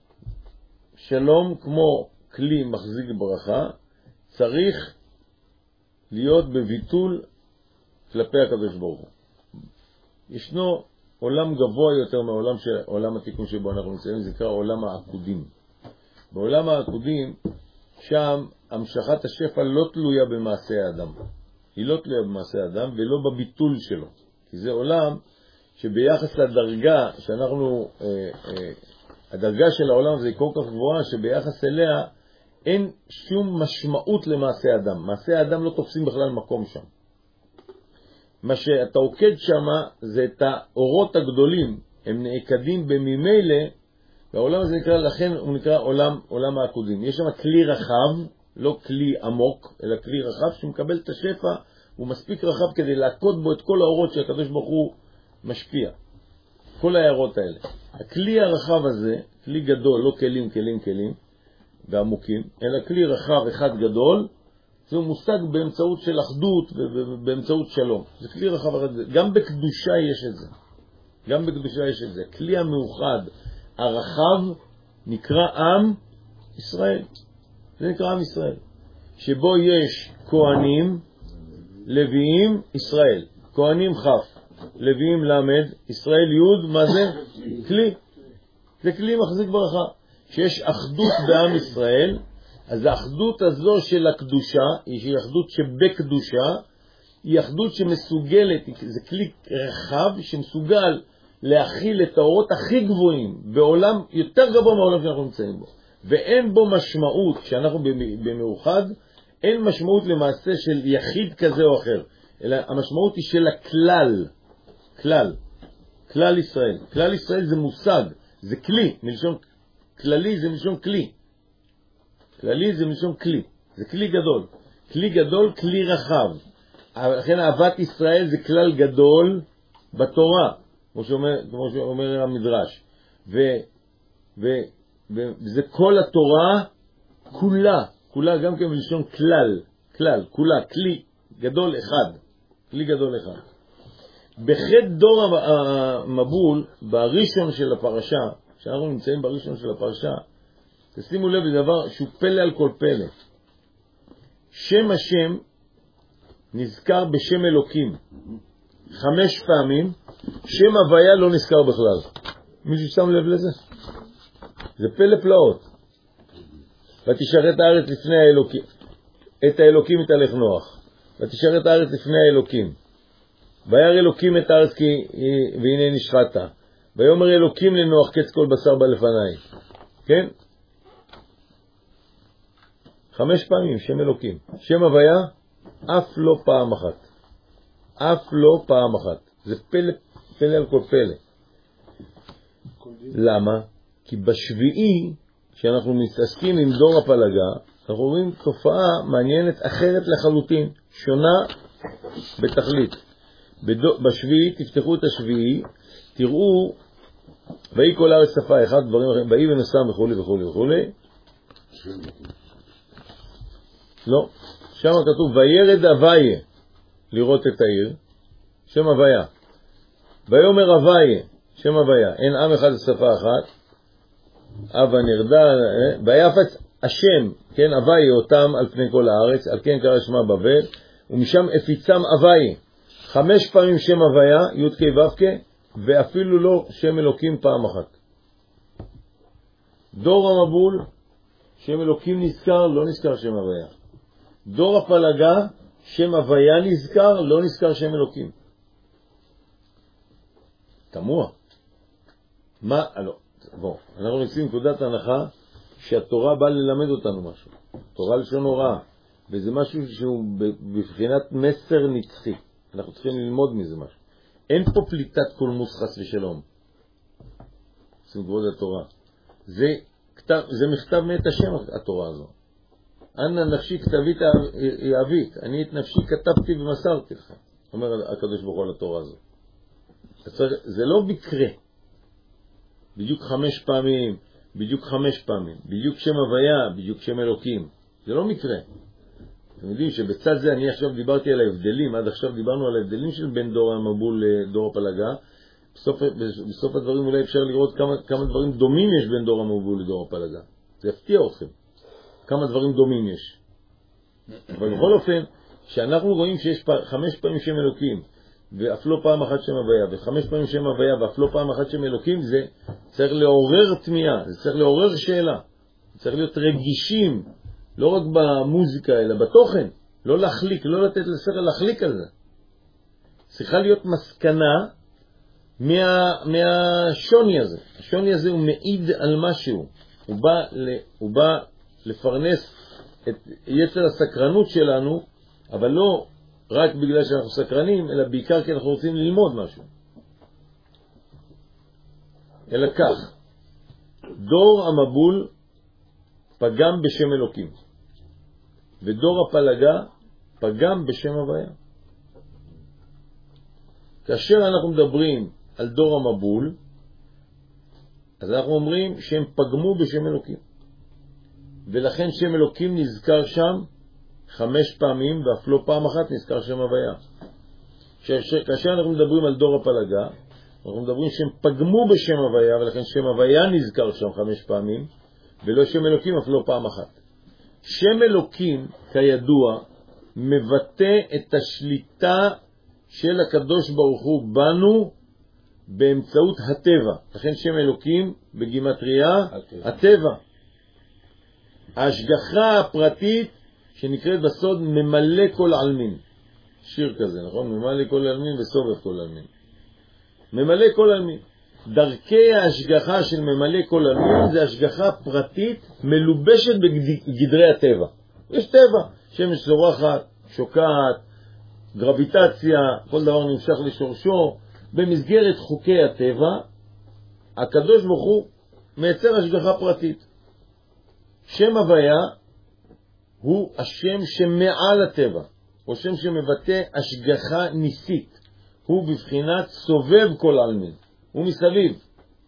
שלום כמו כלי מחזיק ברכה, צריך להיות בביטול כלפי הקדוש ברוך הוא. ישנו עולם גבוה יותר מעולם של, עולם התיקון שבו אנחנו נמצאים, זה נקרא עולם העקודים. בעולם העקודים, שם המשכת השפע לא תלויה במעשה האדם. היא לא תלויה במעשה האדם ולא בביטול שלו. כי זה עולם שביחס לדרגה שאנחנו, אה, אה, הדרגה של העולם הזה היא כל כך גבוהה שביחס אליה אין שום משמעות למעשה האדם. מעשה האדם לא תופסים בכלל מקום שם. מה שאתה עוקד שם זה את האורות הגדולים, הם נעקדים בממילא, והעולם הזה נקרא, לכן הוא נקרא עולם, עולם העקודים. יש שם כלי רחב, לא כלי עמוק, אלא כלי רחב שמקבל את השפע, הוא מספיק רחב כדי לעקוד בו את כל האורות שהקדוש ברוך הוא משפיע. כל ההערות האלה. הכלי הרחב הזה, כלי גדול, לא כלים, כלים, כלים, ועמוקים, אלא כלי רחב אחד גדול, זה מושג באמצעות של אחדות ובאמצעות שלום. זה כלי רחב אחד. גם בקדושה יש את זה. גם בקדושה יש את זה. כלי המאוחד, הרחב, נקרא עם ישראל. זה נקרא עם ישראל. שבו יש כהנים, לוויים, ישראל. כהנים חף, לוויים למד, ישראל יוד, מה זה? כלי. זה כלי מחזיק ברכה. שיש אחדות בעם ישראל, אז האחדות הזו של הקדושה, היא אחדות שבקדושה, היא אחדות שמסוגלת, זה כלי רחב שמסוגל להכיל את האורות הכי גבוהים, בעולם יותר גבוה מהעולם שאנחנו נמצאים בו. ואין בו משמעות, כשאנחנו במאוחד, אין משמעות למעשה של יחיד כזה או אחר, אלא המשמעות היא של הכלל, כלל, כלל ישראל. כלל ישראל זה מושג, זה כלי, מלשון כללי זה מלשון כלי. כללי זה מלשון כלי, זה כלי גדול. כלי גדול, כלי רחב. לכן אהבת ישראל זה כלל גדול בתורה, כמו שאומר, כמו שאומר המדרש. ו, ו, וזה כל התורה כולה, כולה גם כן מלשון כלל, כלל, כולה, כלי גדול אחד. כלי גדול אחד. בחטא דור המבול, בראשון של הפרשה, כשאנחנו נמצאים בראשון של הפרשה, תשימו לב לדבר שהוא פלא על כל פלא. שם השם נזכר בשם אלוקים חמש פעמים, שם הוויה לא נזכר בכלל. מישהו שם לב לזה? זה פלא פלאות. ותשאר את הארץ לפני האלוקים, את האלוקים יתהלך נוח. ותשאר את הארץ לפני האלוקים. וירא אלוקים את הארץ כי והנה נשחטה. ויאמר אלוקים לנוח קץ כל בשר בא לפניי. כן? חמש פעמים שם אלוקים. שם הוויה אף לא פעם אחת. אף לא פעם אחת. זה פלא, פלא על כל פלא. למה? כי בשביעי, כשאנחנו מתעסקים עם דור הפלגה, אנחנו רואים תופעה מעניינת אחרת לחלוטין, שונה בתכלית. בשביעי, תפתחו את השביעי, תראו, ויהי כל הארץ שפה אחד, דברים אחרים, ויהי ונשם וכו' וכו' וכו'. לא, שם כתוב, וירד הוויה לראות את העיר, שם הוויה. ויאמר הוויה, שם הוויה, אין עם אחד שפה אחת, אבא נרדה, ויפץ השם, כן, הוויה אותם על פני כל הארץ, על כן קרא שמה בבל, ומשם הפיצם הוויה. חמש פעמים שם הוויה, י' כ' ו' כ', ואפילו לא שם אלוקים פעם אחת. דור המבול, שם אלוקים נזכר, לא נזכר שם הוויה. דור הפלגה, שם הוויה נזכר, לא נזכר שם אלוקים. תמוה. מה? לא. בוא, אנחנו נמצאים נקודת הנחה שהתורה באה ללמד אותנו משהו. תורה לשון הוראה. וזה משהו שהוא בבחינת מסר נצחי. אנחנו צריכים ללמוד מזה משהו. אין פה פליטת קולמוס חס ושלום. זה כבוד התורה. זה, כתב, זה מכתב מאת השם התורה הזו. אנא נפשי כתבית יאבית. אני את נפשי כתבתי ומסרתי לך. אומר הקדוש ברוך הוא על התורה הזו. זה לא מקרה. בדיוק חמש פעמים, בדיוק חמש פעמים, בדיוק שם הוויה, בדיוק שם אלוקים. זה לא מקרה. אתם יודעים שבצד זה אני עכשיו דיברתי על ההבדלים, עד עכשיו דיברנו על ההבדלים של בין דור המבול לדור הפלגה. בסוף, בסוף הדברים אולי אפשר לראות כמה, כמה דברים דומים יש בין דור המבול לדור הפלגה. זה יפתיע אתכם. כמה דברים דומים יש. אבל בכל אופן, שאנחנו רואים שיש פ... חמש פעמים שם אלוקים, ואף לא פעם אחת שם הוויה, וחמש פעמים שם הוויה, ואף לא פעם אחת שם אלוקים, זה צריך לעורר תמיהה, זה צריך לעורר שאלה. זה צריך להיות רגישים, לא רק במוזיקה, אלא בתוכן. לא להחליק, לא לתת לשכל להחליק על זה. צריכה להיות מסקנה מה, מהשוני הזה. השוני הזה הוא מעיד על משהו. הוא בא, ל, הוא בא לפרנס את יצר הסקרנות שלנו, אבל לא רק בגלל שאנחנו סקרנים, אלא בעיקר כי אנחנו רוצים ללמוד משהו. אלא כך, דור המבול פגם בשם אלוקים, ודור הפלגה פגם בשם הוויה. כאשר אנחנו מדברים על דור המבול, אז אנחנו אומרים שהם פגמו בשם אלוקים, ולכן שם אלוקים נזכר שם חמש פעמים, ואף לא פעם אחת נזכר שם הוויה. כאשר אנחנו מדברים על דור הפלגה, אנחנו מדברים שהם פגמו בשם הוויה, ולכן שם הוויה נזכר שם חמש פעמים, ולא שם אלוקים אף לא פעם אחת. שם אלוקים, כידוע, מבטא את השליטה של הקדוש ברוך הוא בנו באמצעות הטבע. לכן שם אלוקים בגימטריה, הטבע. הטבע. ההשגחה הפרטית שנקראת בסוד ממלא כל עלמין. שיר כזה, נכון? ממלא כל עלמין וסובב כל עלמין. ממלא כל עלמין. דרכי ההשגחה של ממלא כל עלמין זה השגחה פרטית מלובשת בגדרי הטבע. יש טבע, שמש זורחת, שוקעת, גרביטציה, כל דבר נמשך לשורשו. במסגרת חוקי הטבע, הקדוש ברוך הוא מייצר השגחה פרטית. שם הוויה הוא השם שמעל הטבע, או שם שמבטא השגחה ניסית. הוא בבחינת סובב כל עלמין, הוא מסביב,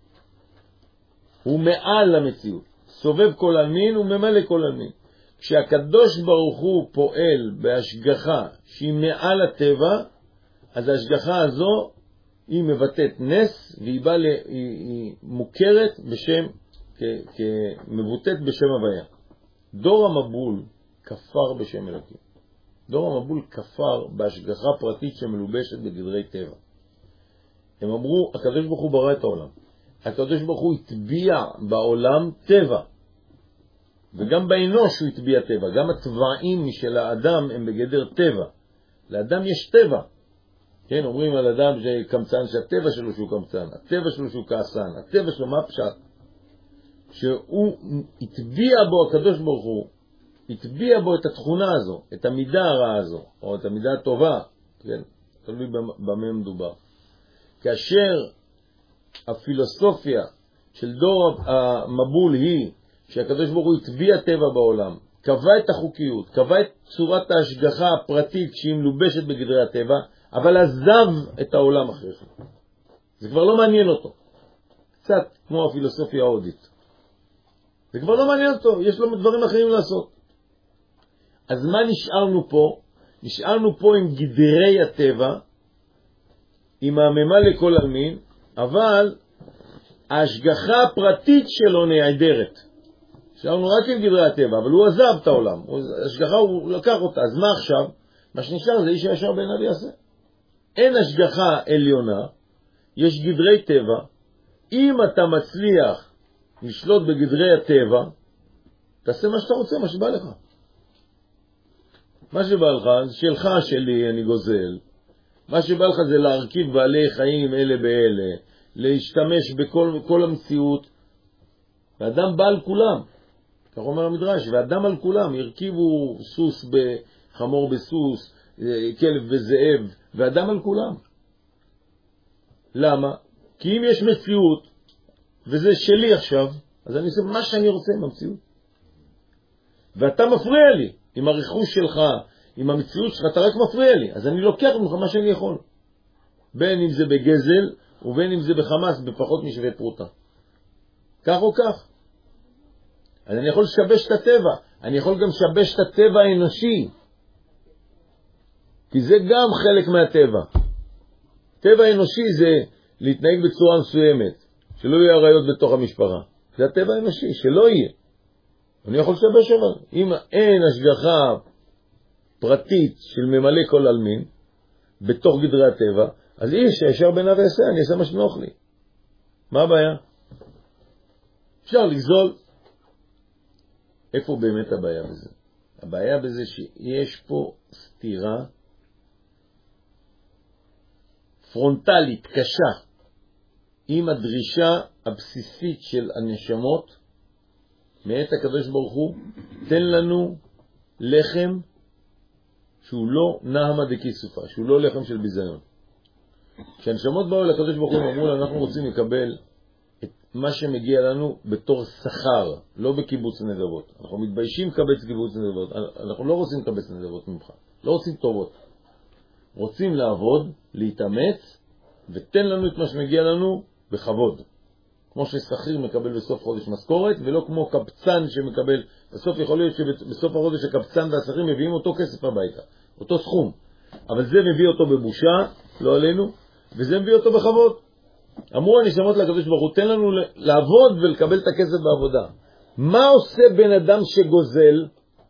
הוא מעל המציאות. סובב כל עלמין וממלא כל עלמין. כשהקדוש ברוך הוא פועל בהשגחה שהיא מעל הטבע, אז ההשגחה הזו היא מבטאת נס, והיא באה ל... היא, היא מוכרת בשם, כ... כמבוטאת בשם הוויה. דור המבול כפר בשם אלוקים. דור המבול כפר בהשגחה פרטית שמלובשת בגדרי טבע. הם אמרו, הקדוש ברוך הוא ברא את העולם. הקדוש ברוך הוא הטביע בעולם טבע. וגם באנוש הוא הטביע טבע. גם הטבעים של האדם הם בגדר טבע. לאדם יש טבע. כן, אומרים על אדם שקמצן, שהטבע שלו שהוא קמצן, הטבע שלו שהוא כעסן, הטבע שלו מה פשט? שהוא הטביע בו, הקדוש ברוך הוא, הטביע בו את התכונה הזו, את המידה הרעה הזו, או את המידה הטובה, כן, תלוי במה מדובר. כאשר הפילוסופיה של דור המבול היא שהקדוש ברוך הוא הטביע טבע בעולם, קבע את החוקיות, קבע את צורת ההשגחה הפרטית שהיא מלובשת בגדרי הטבע, אבל עזב את העולם אחרי כן. זה כבר לא מעניין אותו. קצת כמו הפילוסופיה ההודית. זה כבר לא מעניין אותו, יש לו דברים אחרים לעשות. אז מה נשארנו פה? נשארנו פה עם גדרי הטבע, עם הממלא כל עלמין, אבל ההשגחה הפרטית שלו נעדרת. נשארנו רק עם גדרי הטבע, אבל הוא עזב את העולם. ההשגחה הוא לקח אותה. אז מה עכשיו? מה שנשאר זה איש הישר בעיניו יעשה. אין השגחה עליונה, יש גדרי טבע. אם אתה מצליח לשלוט בגדרי הטבע, תעשה מה שאתה רוצה, מה שבא לך. מה שבא לך, זה שלך, שלי, אני גוזל. מה שבא לך זה להרכיב בעלי חיים אלה באלה, להשתמש בכל כל המציאות. ואדם בא על כולם, כך אומר המדרש, ואדם על כולם, הרכיבו סוס בחמור בסוס, כלב וזאב, ואדם על כולם. למה? כי אם יש מציאות, וזה שלי עכשיו, אז אני עושה מה שאני רוצה עם המציאות. ואתה מפריע לי, עם הרכוש שלך, עם המציאות שלך, אתה רק מפריע לי, אז אני לוקח ממך מה שאני יכול. בין אם זה בגזל, ובין אם זה בחמאס, בפחות משווה פרוטה. כך או כך. אז אני יכול לשבש את הטבע, אני יכול גם לשבש את הטבע האנושי, כי זה גם חלק מהטבע. טבע אנושי זה להתנהג בצורה מסוימת, שלא יהיה עריות בתוך המשפחה. זה הטבע האנושי, שלא יהיה. אני יכול לשבש אבל. אם אין השגחה פרטית של ממלא כל עלמין, בתוך גדרי הטבע, אז איש הישר בעיניו יעשה, אני אעשה מה שנוח לי. מה הבעיה? אפשר לגזול. איפה באמת הבעיה בזה? הבעיה בזה שיש פה סתירה פרונטלית, קשה, עם הדרישה הבסיסית של הנשמות, מאת הקדוש ברוך הוא, תן לנו לחם שהוא לא נהמה דקיסופה, שהוא לא לחם של ביזיון. כשהנשמות באו אל הקדוש ברוך הוא, אמרו לה, אנחנו רוצים לקבל את מה שמגיע לנו בתור שכר, לא בקיבוץ נדבות. אנחנו מתביישים לקבץ קיבוץ נדבות, אנחנו לא רוצים לקבץ נדבות ממך, לא רוצים טובות. רוצים לעבוד, להתאמץ, ותן לנו את מה שמגיע לנו בכבוד. כמו ששכיר מקבל בסוף חודש משכורת, ולא כמו קבצן שמקבל, בסוף יכול להיות שבסוף החודש הקבצן והשכיר מביאים אותו כסף הביתה, אותו סכום. אבל זה מביא אותו בבושה, לא עלינו, וזה מביא אותו בכבוד. אמרו הנשמות לקדוש ברוך הוא, תן לנו לעבוד ולקבל את הכסף בעבודה. מה עושה בן אדם שגוזל?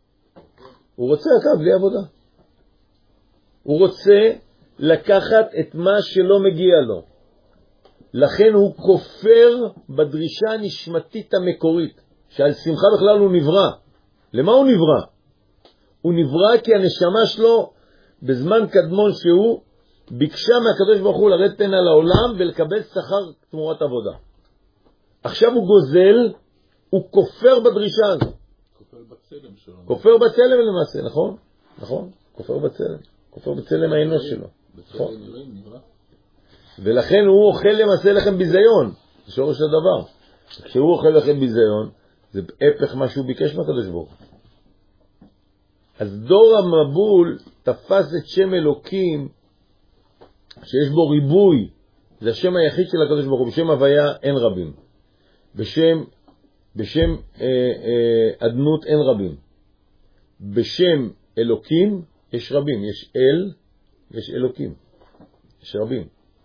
הוא רוצה לקחת בלי עבודה. הוא רוצה לקחת את מה שלא מגיע לו. לכן הוא כופר בדרישה הנשמתית המקורית, שעל שמחה בכלל הוא נברא. למה הוא נברא? הוא נברא כי הנשמה שלו בזמן קדמון שהוא ביקשה מהקדוש ברוך הוא לרדת פן על העולם ולקבל שכר תמורת עבודה. עכשיו הוא גוזל, הוא כופר בדרישה הזו. כופר בצלם שלו. כופר בצלם למעשה, נכון? נכון, כופר בצלם. כופר בצלם האנוש שלו. נכון. ולכן הוא אוכל למעשה לכם ביזיון. זה שורש הדבר. כשהוא אוכל לכם ביזיון, זה הפך מה שהוא ביקש מהקדוש ברוך הוא. אז דור המבול תפס את שם אלוקים שיש בו ריבוי. זה השם היחיד של הקדוש ברוך הוא. בשם הוויה אין רבים. בשם, בשם אה, אה, אדנות אין רבים. בשם אלוקים יש רבים. יש אל, יש אלוקים. יש רבים.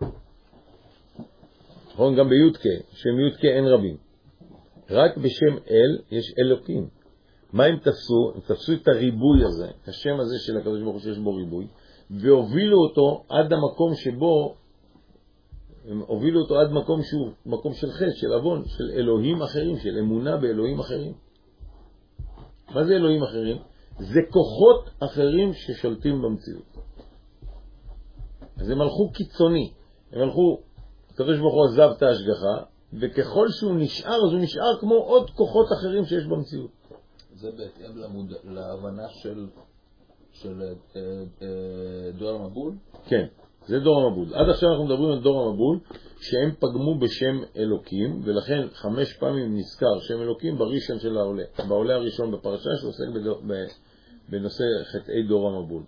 נכון, גם ביודקה, שם יודקה אין רבים. רק בשם אל יש אלוקים. מה הם תפסו? הם תפסו את הריבוי הזה, את השם הזה של הקדוש ברוך הוא שיש בו ריבוי, והובילו אותו עד המקום שבו, הם הובילו אותו עד מקום שהוא מקום של חטא, של אבון, של אלוהים אחרים, של אמונה באלוהים אחרים. מה זה אלוהים אחרים? זה כוחות אחרים ששולטים במציאות. אז הם הלכו קיצוני, הם הלכו, הקדוש ברוך הוא עזב את ההשגחה, וככל שהוא נשאר, אז הוא נשאר כמו עוד כוחות אחרים שיש במציאות. זה בהתאם למוד... להבנה של, של אה, אה, דור המבול? כן, זה דור המבול. עד עכשיו אנחנו מדברים על דור המבול, שהם פגמו בשם אלוקים, ולכן חמש פעמים נזכר שם אלוקים בראשון של העולה, בעולה הראשון בפרשה שעוסק בדור, בנושא חטאי דור המבול.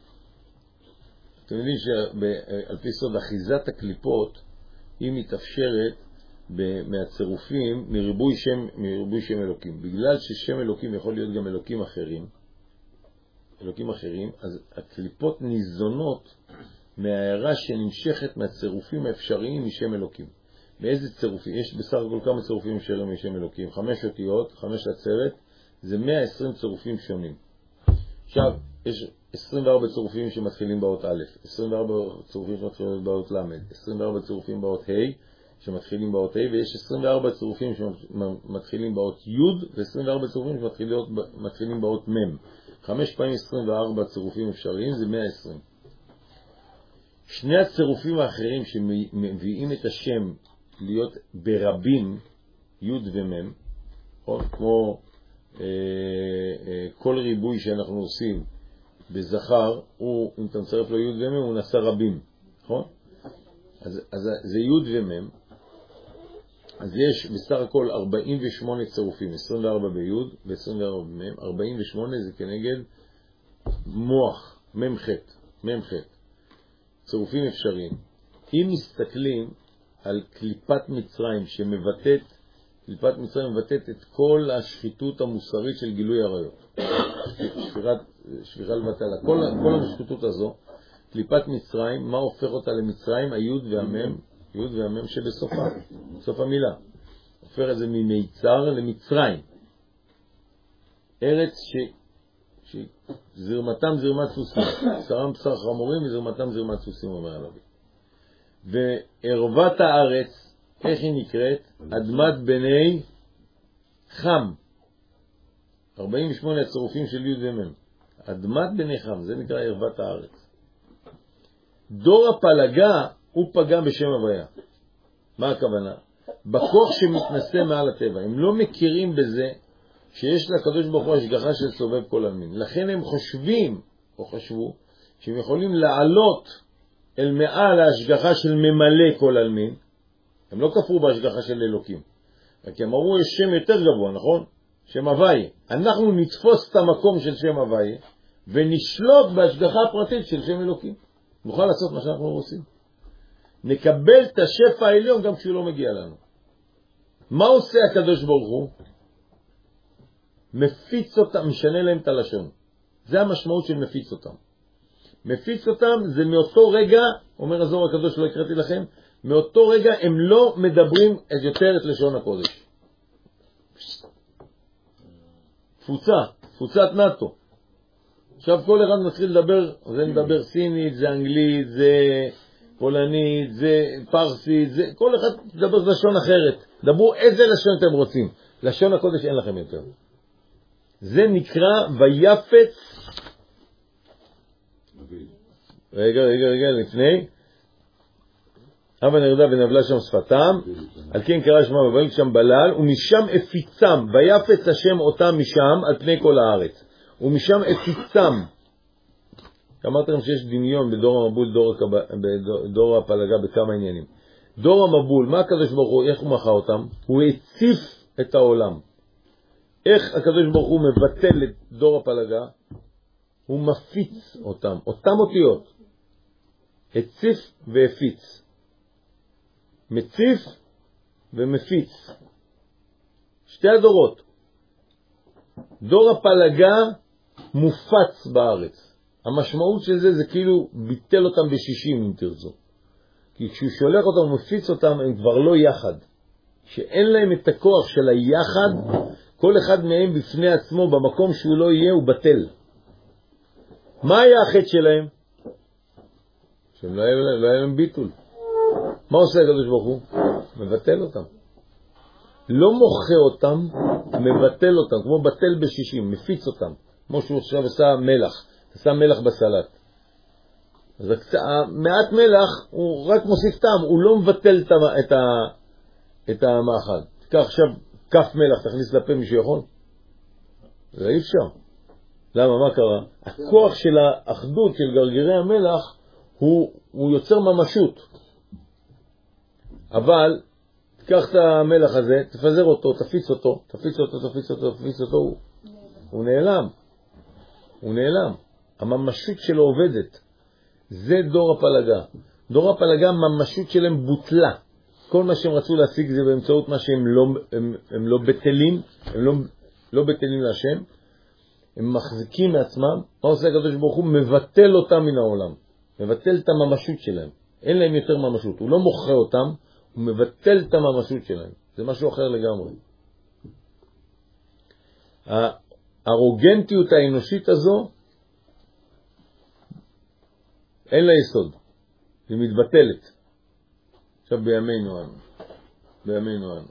אתם יודעים שעל פי סוד אחיזת הקליפות היא מתאפשרת מהצירופים מריבוי שם, מריבוי שם אלוקים. בגלל ששם אלוקים יכול להיות גם אלוקים אחרים, אלוקים אחרים, אז הקליפות ניזונות מההערה שנמשכת מהצירופים האפשריים משם אלוקים. מאיזה צירופים? יש בסך הכל כמה צירופים אפשריים משם אלוקים. חמש אותיות, חמש עצרת, זה מאה ועשרים צירופים שונים. עכשיו, יש עשרים וארבע צירופים שמתחילים באות א', עשרים וארבע צירופים שמתחילים באות ל', עשרים וארבע צירופים באות ה' שמתחילים באות ה', ויש עשרים וארבע צירופים שמתחילים באות י' ו-עשרים וארבע צירופים שמתחילים באות מ'. חמש פעמים עשרים וארבע צירופים אפשריים זה מאה ועשרים. שני הצירופים האחרים שמביאים את השם להיות ברבים, י' ומ', כמו אה, אה, כל ריבוי שאנחנו עושים בזכר, הוא, אם אתה מצרף לו י' ומ', הוא נעשה רבים, נכון? אז, אז זה י' ומ', אז יש בסך הכל ארבעים ושמונה צירופים, עשרים וארבע בי' ו-עשרים וארבע במ', ארבעים ושמונה זה כנגד מוח, מ' ח', מ' ח', צירופים אפשריים. אם מסתכלים על קליפת מצרים שמבטאת, קליפת מצרים מבטאת את כל השחיתות המוסרית של גילוי עריות. שפירת, שפירה לבטלה. כל, כל השחיתות הזו, קליפת מצרים, מה הופך אותה למצרים? היוד והמם, יוד והמם שבסופה, בסוף המילה. הופך את זה ממיצר למצרים. ארץ ש... שזרמתם זרמת סוסים. שרם בשר חמורים וזרמתם זרמת סוסים, אומר הנביא. וערבת הארץ, איך היא נקראת? אדמת בני חם. ארבעים ושמונה הצירופים של י' ומ'. אדמת בני חם, זה נקרא ערבת הארץ. דור הפלגה הוא פגם בשם הוויה. מה הכוונה? בכוח שמתנשא מעל הטבע. הם לא מכירים בזה שיש לקדוש ברוך הוא השגחה של סובב כל עלמין. לכן הם חושבים, או חשבו, שהם יכולים לעלות אל מעל ההשגחה של ממלא כל עלמין. הם לא כפרו בהשגחה של אלוקים. רק הם אמרו, יש שם יותר גבוה, נכון? שם הוויה. אנחנו נתפוס את המקום של שם הוויה, ונשלוט בהשגחה הפרטית של שם אלוקים. נוכל לעשות מה שאנחנו רוצים. נקבל את השפע העליון גם כשהוא לא מגיע לנו. מה עושה הקדוש ברוך הוא? מפיץ אותם, משנה להם את הלשון. זה המשמעות של מפיץ אותם. מפיץ אותם זה מאותו רגע, אומר הזוהר הקדוש, לא הקראתי לכם, מאותו רגע הם לא מדברים יותר את לשון הקודש. תפוצה, תפוצת נאטו. עכשיו כל אחד מתחיל לדבר, זה מדבר סינית, זה אנגלית, זה פולנית, זה פרסית, זה, כל אחד מדבר לשון אחרת. דברו איזה לשון אתם רוצים. לשון הקודש אין לכם יותר. זה נקרא ויפץ. רגע, רגע, רגע, לפני. אבא נרדה ונבלה שם שפתם, על כן קרא שמם ובאים שם בלל, ומשם הפיצם, ויפץ השם אותם משם על פני כל הארץ. ומשם הפיצם. אמרתי לכם שיש דמיון בדור המבול, דור, בדור הפלגה בכמה עניינים. דור המבול, מה הקדוש ברוך הוא, איך הוא מחה אותם? הוא הציף את העולם. איך הקדוש ברוך הוא מבטל את דור הפלגה? הוא מפיץ אותם, אותם אותיות. הציף והפיץ. מציף ומפיץ. שתי הדורות. דור הפלגה מופץ בארץ. המשמעות של זה זה כאילו ביטל אותם בשישים אם תרצו. כי כשהוא שולח אותם ומפיץ אותם הם כבר לא יחד. שאין להם את הכוח של היחד, כל אחד מהם בפני עצמו במקום שהוא לא יהיה הוא בטל. מה היה החטא שלהם? שהם לא היה, לא היה להם ביטול. מה עושה הקדוש ברוך הוא? מבטל אותם. לא מוחה אותם, מבטל אותם, כמו בטל בשישים, מפיץ אותם. כמו שהוא עכשיו עשה מלח, עשה מלח בסלט. אז מעט מלח הוא רק מוסיף טעם, הוא לא מבטל את, ה, את המאכל. תקח עכשיו כף מלח, תכניס לפה מישהו יכול? זה אי אפשר. למה? מה קרה? הכוח של האחדות של גרגירי המלח הוא, הוא יוצר ממשות. אבל תקח את המלח הזה, תפזר אותו, תפיץ אותו, תפיץ אותו, תפיץ אותו, תפיץ אותו, הוא, הוא נעלם. הוא נעלם. הממשות שלו עובדת. זה דור הפלגה. דור הפלגה, הממשות שלהם בוטלה. כל מה שהם רצו להשיג זה באמצעות מה שהם לא, הם, הם לא בטלים, הם לא, לא בטלים להשם. הם מחזיקים מעצמם. מה עושה הקדוש ברוך הוא? מבטל אותם מן העולם. מבטל את הממשות שלהם. אין להם יותר ממשות. הוא לא מוכר אותם, הוא מבטל את הממשות שלהם. זה משהו אחר לגמרי. הארוגנטיות האנושית הזו, אין לה יסוד. היא מתבטלת. עכשיו בימינו אנו. בימינו אנו.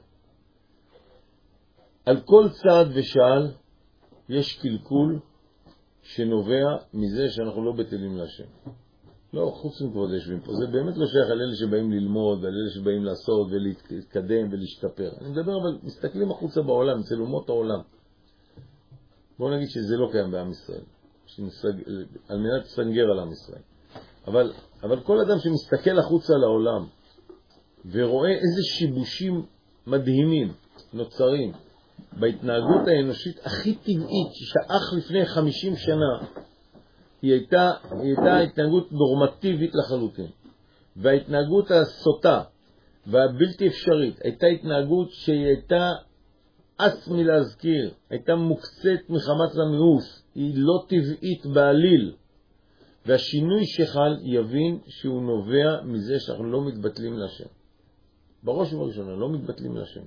על כל צעד ושעל יש קלקול שנובע מזה שאנחנו לא בטלים להשם. לא, חוץ מכבוד יושבים פה. זה באמת לא שייך על אלה שבאים ללמוד, על אלה שבאים לעשות ולהתקדם ולהשתפר. אני מדבר אבל, מסתכלים החוצה בעולם, אצל אומות העולם. בואו נגיד שזה לא קיים בעם ישראל. שנסג... על מנת לסנגר על עם ישראל. אבל, אבל כל אדם שמסתכל החוצה לעולם ורואה איזה שיבושים מדהימים נוצרים בהתנהגות האנושית הכי טבעית שאך לפני חמישים שנה היא הייתה, היא הייתה התנהגות נורמטיבית לחלוטין. וההתנהגות הסוטה והבלתי אפשרית הייתה התנהגות שהיא הייתה אס מלהזכיר, הייתה מוקצת מחמת המיאוס, היא לא טבעית בעליל. והשינוי שחל יבין שהוא נובע מזה שאנחנו לא מתבטלים להשם. בראש ובראשונה, לא מתבטלים להשם.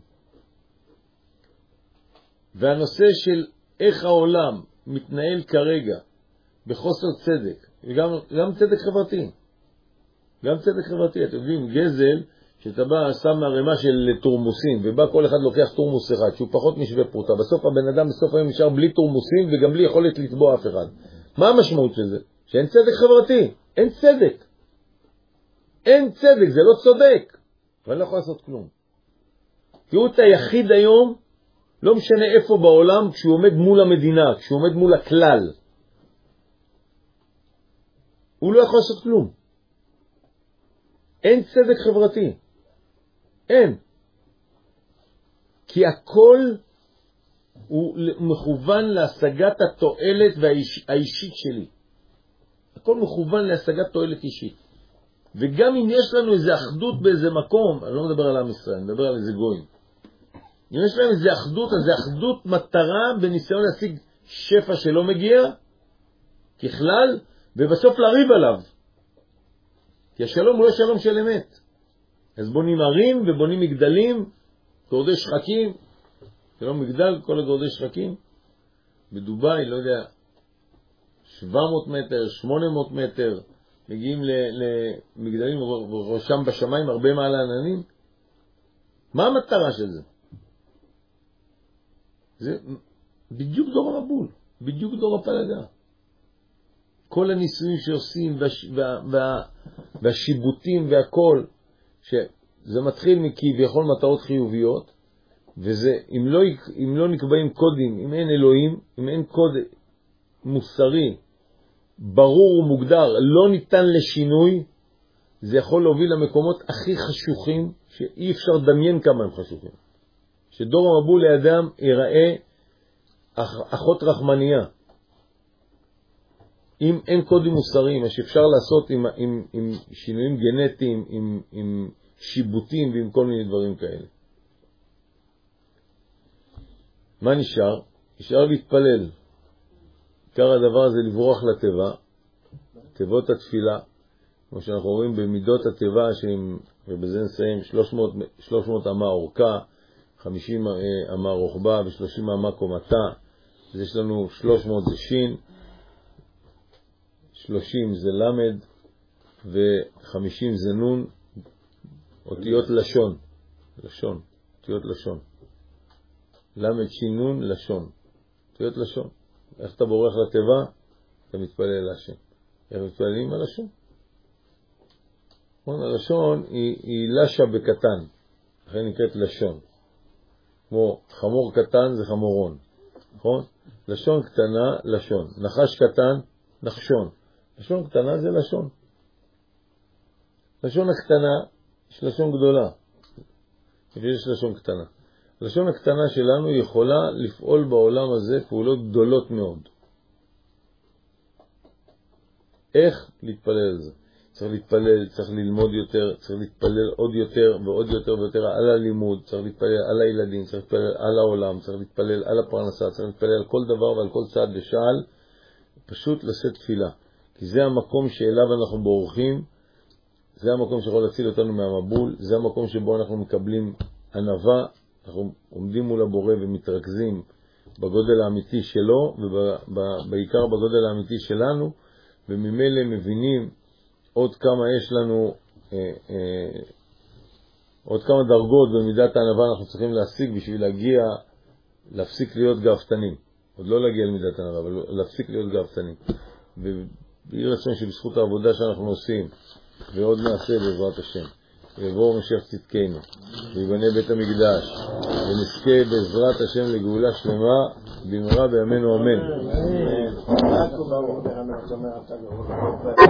והנושא של איך העולם מתנהל כרגע בחוסר צדק, וגם גם צדק חברתי. גם צדק חברתי, אתם יודעים, גזל, שאתה בא, שם מהרמה של תורמוסים, ובא כל אחד לוקח תורמוס אחד, שהוא פחות משווה פרוטה. בסוף הבן אדם בסוף היום נשאר בלי תורמוסים, וגם בלי יכולת לתבוע אף אחד. מה המשמעות של זה? שאין צדק חברתי. אין צדק. אין צדק, זה לא צודק. אבל אני לא יכול לעשות כלום. תראו את היחיד היום, לא משנה איפה בעולם, כשהוא עומד מול המדינה, כשהוא עומד מול הכלל. הוא לא יכול לעשות כלום. אין צדק חברתי. אין. כי הכל הוא מכוון להשגת התועלת האישית שלי. הכל מכוון להשגת תועלת אישית. וגם אם יש לנו איזו אחדות באיזה מקום, אני לא מדבר על עם ישראל, אני מדבר על איזה גויים. אם יש לנו איזו אחדות, אז זה אחדות מטרה בניסיון להשיג שפע שלא מגיע, ככלל, ובסוף להריב עליו. כי השלום הוא לא שלום של אמת. אז בונים ערים ובונים מגדלים, גורדי שחקים, זה לא מגדל, כל הגורדי שחקים. בדוביי, לא יודע, שבע מאות מטר, שמונה מאות מטר, מגיעים למגדלים וראשם בשמיים הרבה מעל העננים. מה המטרה של זה? זה בדיוק דור המבול, בדיוק דור הפלגה. כל הניסויים שעושים והש... וה... וה... והשיבוטים והכל, שזה מתחיל מכביכול מטרות חיוביות, וזה, אם לא, אם לא נקבעים קודים, אם אין אלוהים, אם אין קוד מוסרי, ברור ומוגדר, לא ניתן לשינוי, זה יכול להוביל למקומות הכי חשוכים, שאי אפשר דמיין כמה הם חשוכים. שדור המבול לאדם ייראה אח, אחות רחמניה. אם אין קודים מוסריים, מה שאפשר לעשות עם, עם, עם שינויים גנטיים, עם, עם שיבוטים ועם כל מיני דברים כאלה. מה נשאר? נשאר להתפלל. עיקר הדבר הזה לברוח לטבע, טבעות התפילה, כמו שאנחנו רואים במידות הטבע, שהם, ובזה נסיים, שלוש מאות אמה אורכה, חמישים אמה רוחבה ו-שלושים אמה קומתה. אז יש לנו שלוש מאות זה שין, שלושים זה למד ו-חמישים זה נון, אותיות לשון, לשון, אותיות לשון. למד שין נון לשון, אותיות לשון. איך אתה בורח לטבע? אתה מתפלל על השם. איך מתפללים על השם? הלשון היא, היא לשה בקטן, לכן נקראת לשון. כמו חמור קטן זה חמורון, נכון? לשון קטנה, לשון. נחש קטן, נחשון. לשון קטנה זה לשון. לשון הקטנה יש לשון גדולה, ויש לשון קטנה. לשון הקטנה שלנו יכולה לפעול בעולם הזה פעולות גדולות מאוד. איך להתפלל על זה? צריך להתפלל, צריך ללמוד יותר, צריך להתפלל עוד יותר ועוד יותר ויותר על הלימוד, צריך להתפלל על הילדים, צריך להתפלל על העולם, צריך להתפלל על הפרנסה, צריך להתפלל על כל דבר ועל כל צעד ושעל, פשוט לשאת תפילה. כי זה המקום שאליו אנחנו בורחים, זה המקום שיכול להציל אותנו מהמבול, זה המקום שבו אנחנו מקבלים ענווה, אנחנו עומדים מול הבורא ומתרכזים בגודל האמיתי שלו, ובעיקר בגודל האמיתי שלנו, וממילא מבינים עוד כמה יש לנו, אה, אה, עוד כמה דרגות במידת הענווה אנחנו צריכים להשיג בשביל להגיע, להפסיק להיות גאוותנים. עוד לא להגיע למידת הענווה, אבל להפסיק להיות גאוותנים. ויהי רצון שבזכות העבודה שאנחנו עושים, ועוד נעשה בעזרת השם, יבוא משיח צדקנו, ויבנה בית המקדש, ונזכה בעזרת השם לגאולה שלמה, במהרה בימינו אמן.